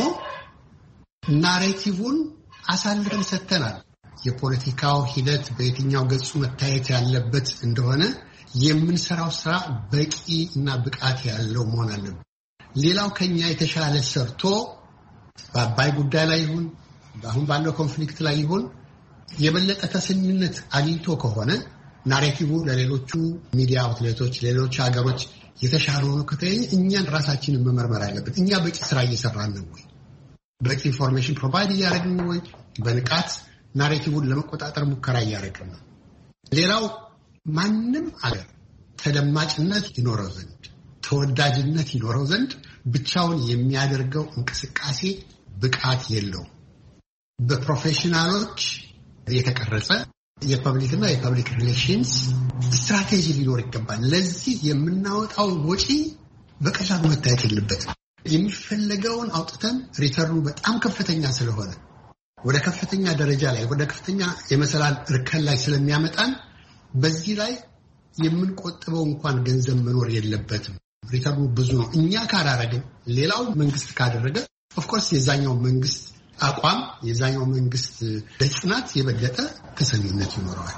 ናሬቲቭን አሳልፈን ሰጥተናል። የፖለቲካው ሂደት በየትኛው ገጹ መታየት ያለበት እንደሆነ የምንሰራው ስራ በቂ እና ብቃት ያለው መሆን አለበት። ሌላው ከኛ የተሻለ ሰርቶ በአባይ ጉዳይ ላይ ይሁን አሁን ባለው ኮንፍሊክት ላይ ይሁን የበለጠ ተሰሚነት አግኝቶ ከሆነ ናሬቲቭ ለሌሎቹ ሚዲያ አውትሌቶች ሌሎች ሀገሮች የተሻለ ሆኖ ከተገኘ እኛን ራሳችንን መመርመር አለብን። እኛ በቂ ስራ እየሰራን ነው ወይ? በቂ ኢንፎርሜሽን ፕሮቫይድ እያደረግን ነው ወይ? በንቃት ናሬቲቭን ለመቆጣጠር ሙከራ እያደረግን ነው? ሌላው ማንም አገር ተደማጭነት ይኖረው ዘንድ ተወዳጅነት ይኖረው ዘንድ ብቻውን የሚያደርገው እንቅስቃሴ ብቃት የለውም። በፕሮፌሽናሎች የተቀረጸ የፐብሊክ እና የፐብሊክ ሪሌሽንስ ስትራቴጂ ሊኖር ይገባል። ለዚህ የምናወጣው ወጪ በቀላሉ መታየት የለበትም። የሚፈለገውን አውጥተን ሪተርኑ በጣም ከፍተኛ ስለሆነ ወደ ከፍተኛ ደረጃ ላይ ወደ ከፍተኛ የመሰላል እርከን ላይ ስለሚያመጣን በዚህ ላይ የምንቆጥበው እንኳን ገንዘብ መኖር የለበትም። ሪተርኑ ብዙ ነው። እኛ ካላረግን ሌላው መንግስት ካደረገ ኦፍ ኮርስ የዛኛው መንግስት አቋም የዛኛው መንግስት ጽናት የበለጠ ተሰሚነት ይኖረዋል።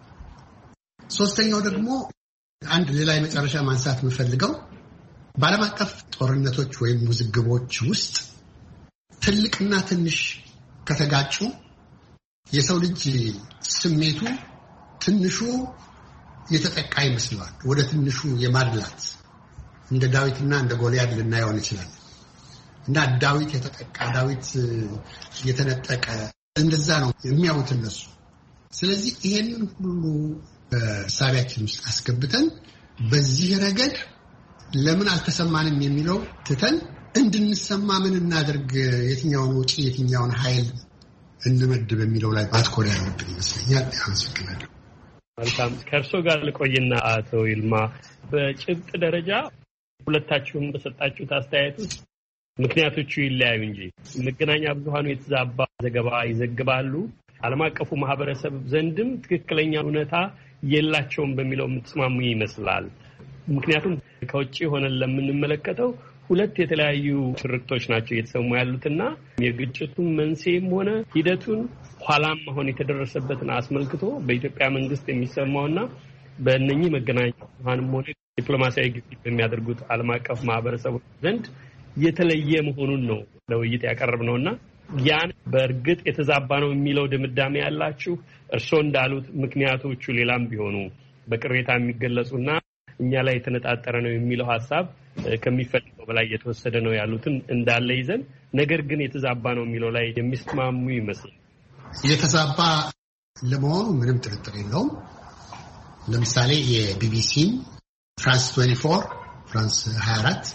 ሶስተኛው ደግሞ አንድ ሌላ የመጨረሻ ማንሳት የምፈልገው በዓለም አቀፍ ጦርነቶች ወይም ውዝግቦች ውስጥ ትልቅና ትንሽ ከተጋጩ የሰው ልጅ ስሜቱ ትንሹ የተጠቃ ይመስለዋል። ወደ ትንሹ የማድላት እንደ ዳዊትና እንደ ጎልያድ ልናየው እንችላለን። እና ዳዊት የተጠቃ ዳዊት የተነጠቀ እንደዛ ነው የሚያዩት እነሱ። ስለዚህ ይሄንን ሁሉ በሳቢያችን ውስጥ አስገብተን በዚህ ረገድ ለምን አልተሰማንም የሚለው ትተን እንድንሰማ ምን እናደርግ፣ የትኛውን ወጪ የትኛውን ኃይል እንመድብ የሚለው ላይ ማትኮር ያለብን ይመስለኛል። አመሰግናለሁ። መልካም። ከእርሶ ጋር ልቆይና አቶ ይልማ በጭብጥ ደረጃ ሁለታችሁም በሰጣችሁት አስተያየት ውስጥ ምክንያቶቹ ይለያዩ እንጂ መገናኛ ብዙሃኑ የተዛባ ዘገባ ይዘግባሉ፣ ዓለም አቀፉ ማህበረሰብ ዘንድም ትክክለኛ እውነታ የላቸውም በሚለው የምትስማሙ ይመስላል። ምክንያቱም ከውጭ ሆነን ለምንመለከተው ሁለት የተለያዩ ትርክቶች ናቸው እየተሰሙ ያሉትና የግጭቱን መንስኤም ሆነ ሂደቱን ኋላም አሁን የተደረሰበትን አስመልክቶ በኢትዮጵያ መንግስት የሚሰማውና በእነኚህ መገናኛ ብዙሃንም ሆነ ዲፕሎማሲያዊ ግፊት በሚያደርጉት ዓለም አቀፍ ማህበረሰብ ዘንድ የተለየ መሆኑን ነው ለውይይት ያቀርብነውና ያን በእርግጥ የተዛባ ነው የሚለው ድምዳሜ ያላችሁ እርስዎ እንዳሉት ምክንያቶቹ ሌላም ቢሆኑ በቅሬታ የሚገለጹና እኛ ላይ የተነጣጠረ ነው የሚለው ሐሳብ ከሚፈልገው በላይ የተወሰደ ነው ያሉትን እንዳለ ይዘን ነገር ግን የተዛባ ነው የሚለው ላይ የሚስማሙ ይመስላል። የተዛባ ለመሆኑ ምንም ጥርጥር የለውም። ለምሳሌ የቢቢሲ ፍራንስ ሃያ አራት ፍራንስ ሃያ አራት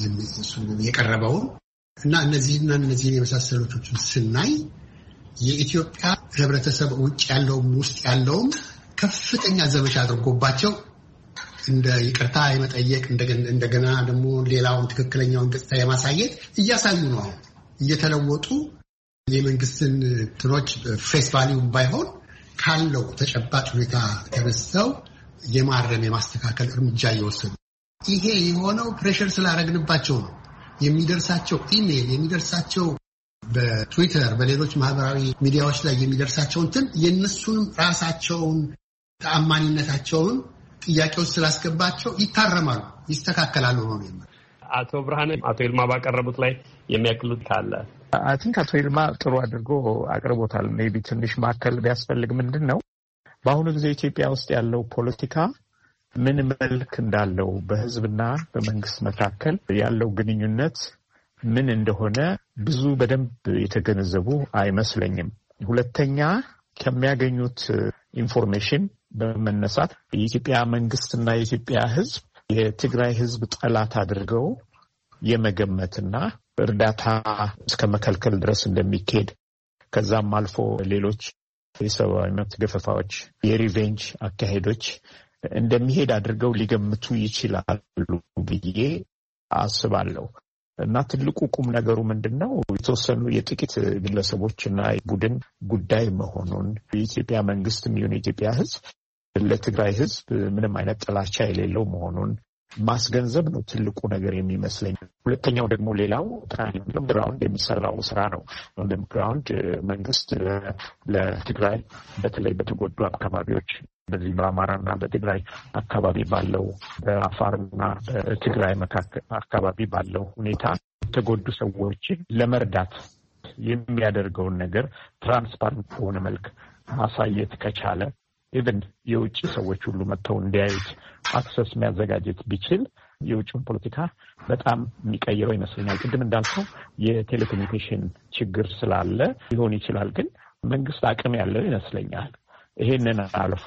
የቀረበው እና እነዚህና እነዚህን የመሳሰሉትን ስናይ የኢትዮጵያ ህብረተሰብ ውጭ ያለውም ውስጥ ያለውም ከፍተኛ ዘመቻ አድርጎባቸው እንደ ይቅርታ የመጠየቅ እንደገና ደግሞ ሌላውን ትክክለኛውን ገጽታ የማሳየት እያሳዩ ነው። እየተለወጡ የመንግስትን ትሮች ፌስ ቫልዩ ባይሆን ካለው ተጨባጭ ሁኔታ ተነስተው የማረም የማስተካከል እርምጃ እየወሰዱ ይሄ የሆነው ፕሬሸር ስላደረግንባቸው ነው። የሚደርሳቸው ኢሜል የሚደርሳቸው በትዊተር በሌሎች ማህበራዊ ሚዲያዎች ላይ የሚደርሳቸው እንትን የነሱንም ራሳቸውን ተአማኒነታቸውን ጥያቄዎች ስላስገባቸው ይታረማሉ፣ ይስተካከላሉ ነው ነው። አቶ ብርሃነ አቶ ይልማ ባቀረቡት ላይ የሚያክሉት ካለ? አይ ቲንክ አቶ ይልማ ጥሩ አድርጎ አቅርቦታል። ሜቢ ትንሽ ማከል ቢያስፈልግ ምንድነው በአሁኑ ጊዜ ኢትዮጵያ ውስጥ ያለው ፖለቲካ ምን መልክ እንዳለው በህዝብና በመንግስት መካከል ያለው ግንኙነት ምን እንደሆነ ብዙ በደንብ የተገነዘቡ አይመስለኝም። ሁለተኛ ከሚያገኙት ኢንፎርሜሽን በመነሳት የኢትዮጵያ መንግስትና የኢትዮጵያ ህዝብ የትግራይ ህዝብ ጠላት አድርገው የመገመትና እርዳታ እስከ መከልከል ድረስ እንደሚካሄድ ከዛም አልፎ ሌሎች የሰብአዊ መብት ገፈፋዎች የሪቬንጅ አካሄዶች እንደሚሄድ አድርገው ሊገምቱ ይችላሉ ብዬ አስባለሁ። እና ትልቁ ቁም ነገሩ ምንድነው የተወሰኑ የጥቂት ግለሰቦችና ቡድን ጉዳይ መሆኑን የኢትዮጵያ መንግስትም ይሁን የኢትዮጵያ ህዝብ ለትግራይ ህዝብ ምንም አይነት ጥላቻ የሌለው መሆኑን ማስገንዘብ ነው ትልቁ ነገር የሚመስለኝ። ሁለተኛው ደግሞ ሌላው ግራውንድ የሚሰራው ስራ ነው። ግራውንድ መንግስት ለትግራይ በተለይ በተጎዱ አካባቢዎች በዚህ በአማራና በትግራይ አካባቢ ባለው በአፋርና በትግራይ መካከል አካባቢ ባለው ሁኔታ የተጎዱ ሰዎችን ለመርዳት የሚያደርገውን ነገር ትራንስፓረንት በሆነ መልክ ማሳየት ከቻለ ኢቨን የውጭ ሰዎች ሁሉ መጥተው እንዲያዩት አክሰስ የሚያዘጋጀት ቢችል የውጭውን ፖለቲካ በጣም የሚቀይረው ይመስለኛል። ቅድም እንዳልከው የቴሌኮሙኒኬሽን ችግር ስላለ ሊሆን ይችላል፣ ግን መንግስት አቅም ያለው ይመስለኛል ይሄንን አልፎ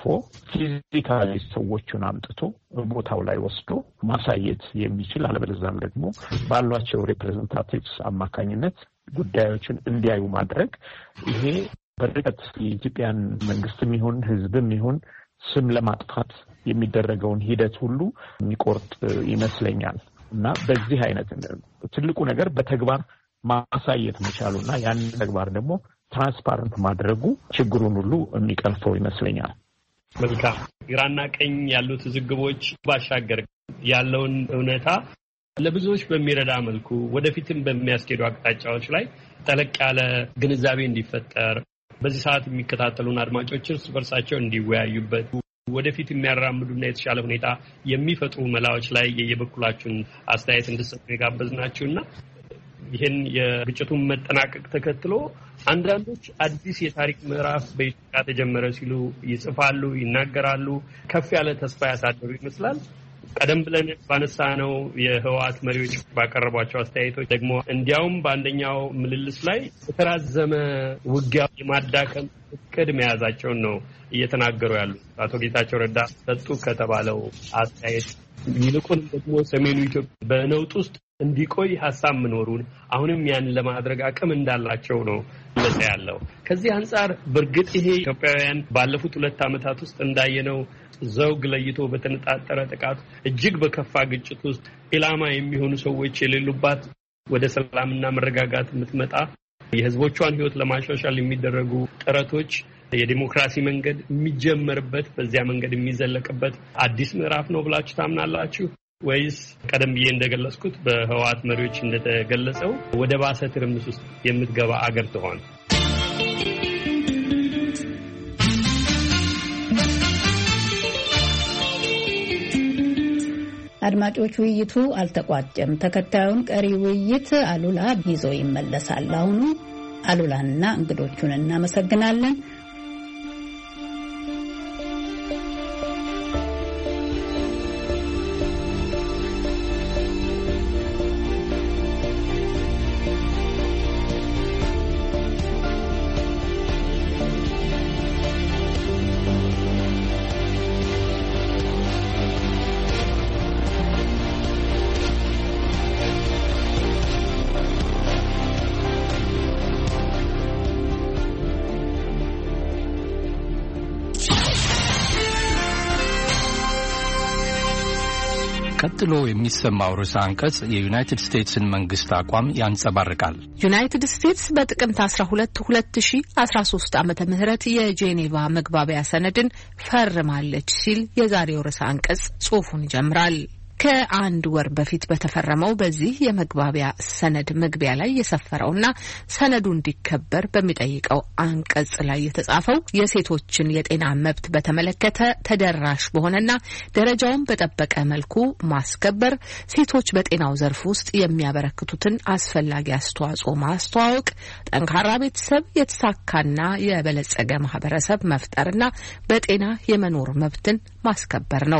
ፊዚካሊ ሰዎቹን አምጥቶ ቦታው ላይ ወስዶ ማሳየት የሚችል አለበለዚያም ደግሞ ባሏቸው ሪፕሬዘንታቲቭስ አማካኝነት ጉዳዮችን እንዲያዩ ማድረግ ይሄ በርቀት የኢትዮጵያን መንግስትም ይሁን ህዝብም ይሁን ስም ለማጥፋት የሚደረገውን ሂደት ሁሉ የሚቆርጥ ይመስለኛል እና በዚህ አይነት ትልቁ ነገር በተግባር ማሳየት መቻሉና ያን ተግባር ደግሞ ትራንስፓረንት ማድረጉ ችግሩን ሁሉ የሚቀርፈው ይመስለኛል። መልካም። ግራና ቀኝ ያሉት ዝግቦች ባሻገር ያለውን እውነታ ለብዙዎች በሚረዳ መልኩ ወደፊትም በሚያስኬዱ አቅጣጫዎች ላይ ጠለቅ ያለ ግንዛቤ እንዲፈጠር በዚህ ሰዓት የሚከታተሉን አድማጮች እርስ በርሳቸው እንዲወያዩበት ወደፊት የሚያራምዱና የተሻለ ሁኔታ የሚፈጥሩ መላዎች ላይ የየበኩላችሁን አስተያየት እንድትሰጡ የጋበዝናችሁና ይህን የግጭቱን መጠናቀቅ ተከትሎ አንዳንዶች አዲስ የታሪክ ምዕራፍ በኢትዮጵያ ተጀመረ ሲሉ ይጽፋሉ፣ ይናገራሉ። ከፍ ያለ ተስፋ ያሳደሩ ይመስላል። ቀደም ብለን ባነሳነው የህወሓት መሪዎች ባቀረቧቸው አስተያየቶች ደግሞ እንዲያውም በአንደኛው ምልልስ ላይ የተራዘመ ውጊያ የማዳከም እቅድ መያዛቸውን ነው እየተናገሩ ያሉት አቶ ጌታቸው ረዳ ሰጡ ከተባለው አስተያየት ይልቁን ደግሞ ሰሜኑ ኢትዮጵያ በነውጥ ውስጥ እንዲቆይ ሐሳብ መኖሩን አሁንም ያን ለማድረግ አቅም እንዳላቸው ነው ለዛ ያለው። ከዚህ አንፃር በርግጥ ይሄ ኢትዮጵያውያን ባለፉት ሁለት ዓመታት ውስጥ እንዳየነው ዘውግ ለይቶ በተነጣጠረ ጥቃት እጅግ በከፋ ግጭት ውስጥ ኢላማ የሚሆኑ ሰዎች የሌሉባት ወደ ሰላምና መረጋጋት የምትመጣ የህዝቦቿን ህይወት ለማሻሻል የሚደረጉ ጥረቶች የዲሞክራሲ መንገድ የሚጀመርበት በዚያ መንገድ የሚዘለቅበት አዲስ ምዕራፍ ነው ብላችሁ ታምናላችሁ ወይስ ቀደም ብዬ እንደገለጽኩት በህወሓት መሪዎች እንደተገለጸው ወደ ባሰ ትርምስ ውስጥ የምትገባ አገር ትሆን? አድማጮች፣ ውይይቱ አልተቋጨም። ተከታዩን ቀሪ ውይይት አሉላ ይዞ ይመለሳል። አሁኑ አሉላንና እንግዶቹን እናመሰግናለን። ቀጥሎ የሚሰማው ርዕሰ አንቀጽ የዩናይትድ ስቴትስን መንግስት አቋም ያንጸባርቃል። ዩናይትድ ስቴትስ በጥቅምት አስራ ሁለት ሁለት ሺህ አስራ ሶስት ዓመተ ምህረት የጄኔቫ መግባቢያ ሰነድን ፈርማለች ሲል የዛሬው ርዕሰ አንቀጽ ጽሑፉን ይጀምራል። ከአንድ ወር በፊት በተፈረመው በዚህ የመግባቢያ ሰነድ መግቢያ ላይ የሰፈረውና ሰነዱ እንዲከበር በሚጠይቀው አንቀጽ ላይ የተጻፈው የሴቶችን የጤና መብት በተመለከተ ተደራሽ በሆነና ደረጃውን በጠበቀ መልኩ ማስከበር፣ ሴቶች በጤናው ዘርፍ ውስጥ የሚያበረክቱትን አስፈላጊ አስተዋጽኦ ማስተዋወቅ፣ ጠንካራ ቤተሰብ፣ የተሳካና የበለጸገ ማህበረሰብ መፍጠርና በጤና የመኖር መብትን ማስከበር ነው።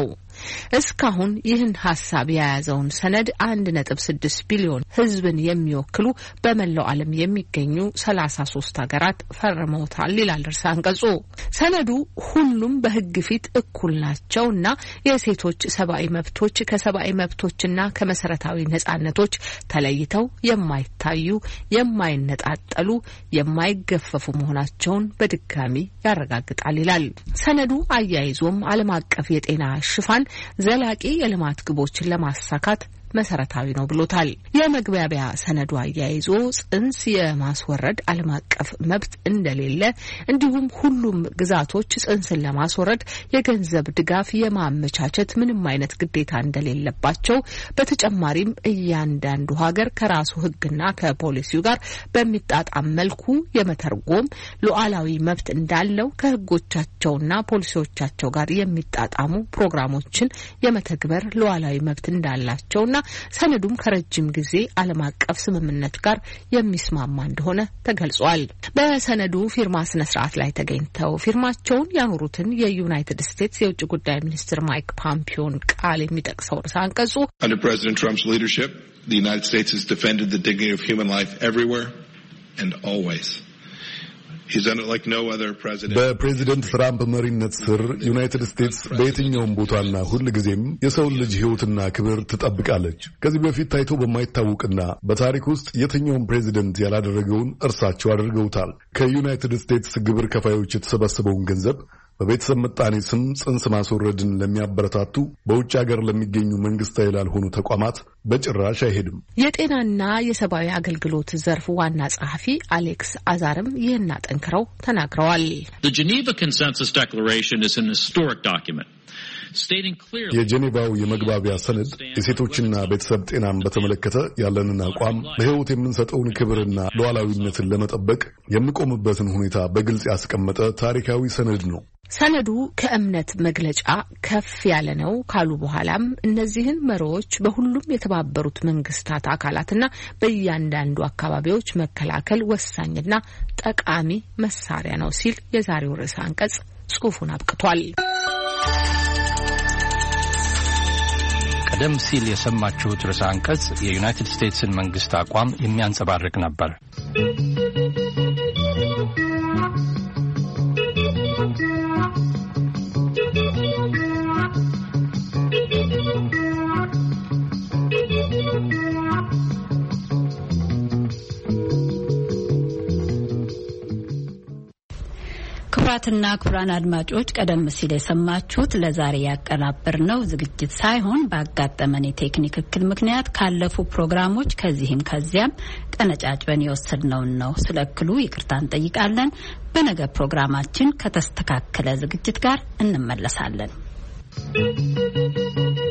እስካሁን ይህን ሐሳብ የያዘውን ሰነድ አንድ ነጥብ ስድስት ቢሊዮን ሕዝብን የሚወክሉ በመላው ዓለም የሚገኙ ሰላሳ ሶስት ሀገራት ፈርመውታል ይላል ርዕሰ አንቀጹ። ሰነዱ ሁሉም በሕግ ፊት እኩል ናቸውና የሴቶች ሰብአዊ መብቶች ከሰብአዊ መብቶችና ከመሰረታዊ ነጻነቶች ተለይተው የማይታዩ፣ የማይነጣጠሉ፣ የማይገፈፉ መሆናቸውን በድጋሚ ያረጋግጣል ይላል ሰነዱ። አያይዞም ዓለም አቀፍ የጤና ሽፋን ዘላቂ የልማት ግቦችን ለማሳካት መሰረታዊ ነው ብሎታል። የመግባቢያ ሰነዱ አያይዞ ጽንስ የማስወረድ ዓለም አቀፍ መብት እንደሌለ እንዲሁም ሁሉም ግዛቶች ጽንስን ለማስወረድ የገንዘብ ድጋፍ የማመቻቸት ምንም አይነት ግዴታ እንደሌለባቸው፣ በተጨማሪም እያንዳንዱ ሀገር ከራሱ ሕግና ከፖሊሲው ጋር በሚጣጣም መልኩ የመተርጎም ሉዓላዊ መብት እንዳለው፣ ከሕጎቻቸውና ፖሊሲዎቻቸው ጋር የሚጣጣሙ ፕሮግራሞችን የመተግበር ሉዓላዊ መብት እንዳላቸውና ሰነዱም ከረጅም ጊዜ ዓለም አቀፍ ስምምነት ጋር የሚስማማ እንደሆነ ተገልጿል። በሰነዱ ፊርማ ስነ ስርዓት ላይ ተገኝተው ፊርማቸውን ያኖሩትን የዩናይትድ ስቴትስ የውጭ ጉዳይ ሚኒስትር ማይክ ፖምፒዮን ቃል የሚጠቅሰው ርዕሰ አንቀጹ Under President Trump's leadership, the United States has defended the dignity of human life everywhere and always. በፕሬዚደንት ትራምፕ መሪነት ስር ዩናይትድ ስቴትስ በየትኛውም ቦታና ሁል ጊዜም የሰውን ልጅ ሕይወትና ክብር ትጠብቃለች። ከዚህ በፊት ታይቶ በማይታወቅና በታሪክ ውስጥ የትኛውም ፕሬዚደንት ያላደረገውን እርሳቸው አድርገውታል። ከዩናይትድ ስቴትስ ግብር ከፋዮች የተሰበሰበውን ገንዘብ በቤተሰብ ምጣኔ ስም ጽንስ ማስወረድን ለሚያበረታቱ በውጭ ሀገር ለሚገኙ መንግስታዊ ላልሆኑ ተቋማት በጭራሽ አይሄድም። የጤናና የሰብአዊ አገልግሎት ዘርፍ ዋና ጸሐፊ አሌክስ አዛርም ይህን አጠንክረው ተናግረዋል። The Geneva Consensus Declaration is an historic document. የጄኔቫው የመግባቢያ ሰነድ የሴቶችና ቤተሰብ ጤናን በተመለከተ ያለንን አቋም፣ ለሕይወት የምንሰጠውን ክብርና ሉዓላዊነትን ለመጠበቅ የምንቆምበትን ሁኔታ በግልጽ ያስቀመጠ ታሪካዊ ሰነድ ነው። ሰነዱ ከእምነት መግለጫ ከፍ ያለ ነው ካሉ በኋላም እነዚህን መርሆዎች በሁሉም የተባበሩት መንግስታት አካላትና በእያንዳንዱ አካባቢዎች መከላከል ወሳኝና ጠቃሚ መሳሪያ ነው ሲል የዛሬው ርዕሰ አንቀጽ ጽሑፉን አብቅቷል። ቀደም ሲል የሰማችሁት ርዕሰ አንቀጽ የዩናይትድ ስቴትስን መንግስት አቋም የሚያንጸባርቅ ነበር። ክቡራትና ክቡራን አድማጮች ቀደም ሲል የሰማችሁት ለዛሬ ያቀናበርነው ዝግጅት ሳይሆን ባጋጠመን የቴክኒክ እክል ምክንያት ካለፉ ፕሮግራሞች ከዚህም ከዚያም ቀነጫጭበን የወሰድነውን ነው። ስለ እክሉ ይቅርታ እንጠይቃለን። በነገ ፕሮግራማችን ከተስተካከለ ዝግጅት ጋር እንመለሳለን።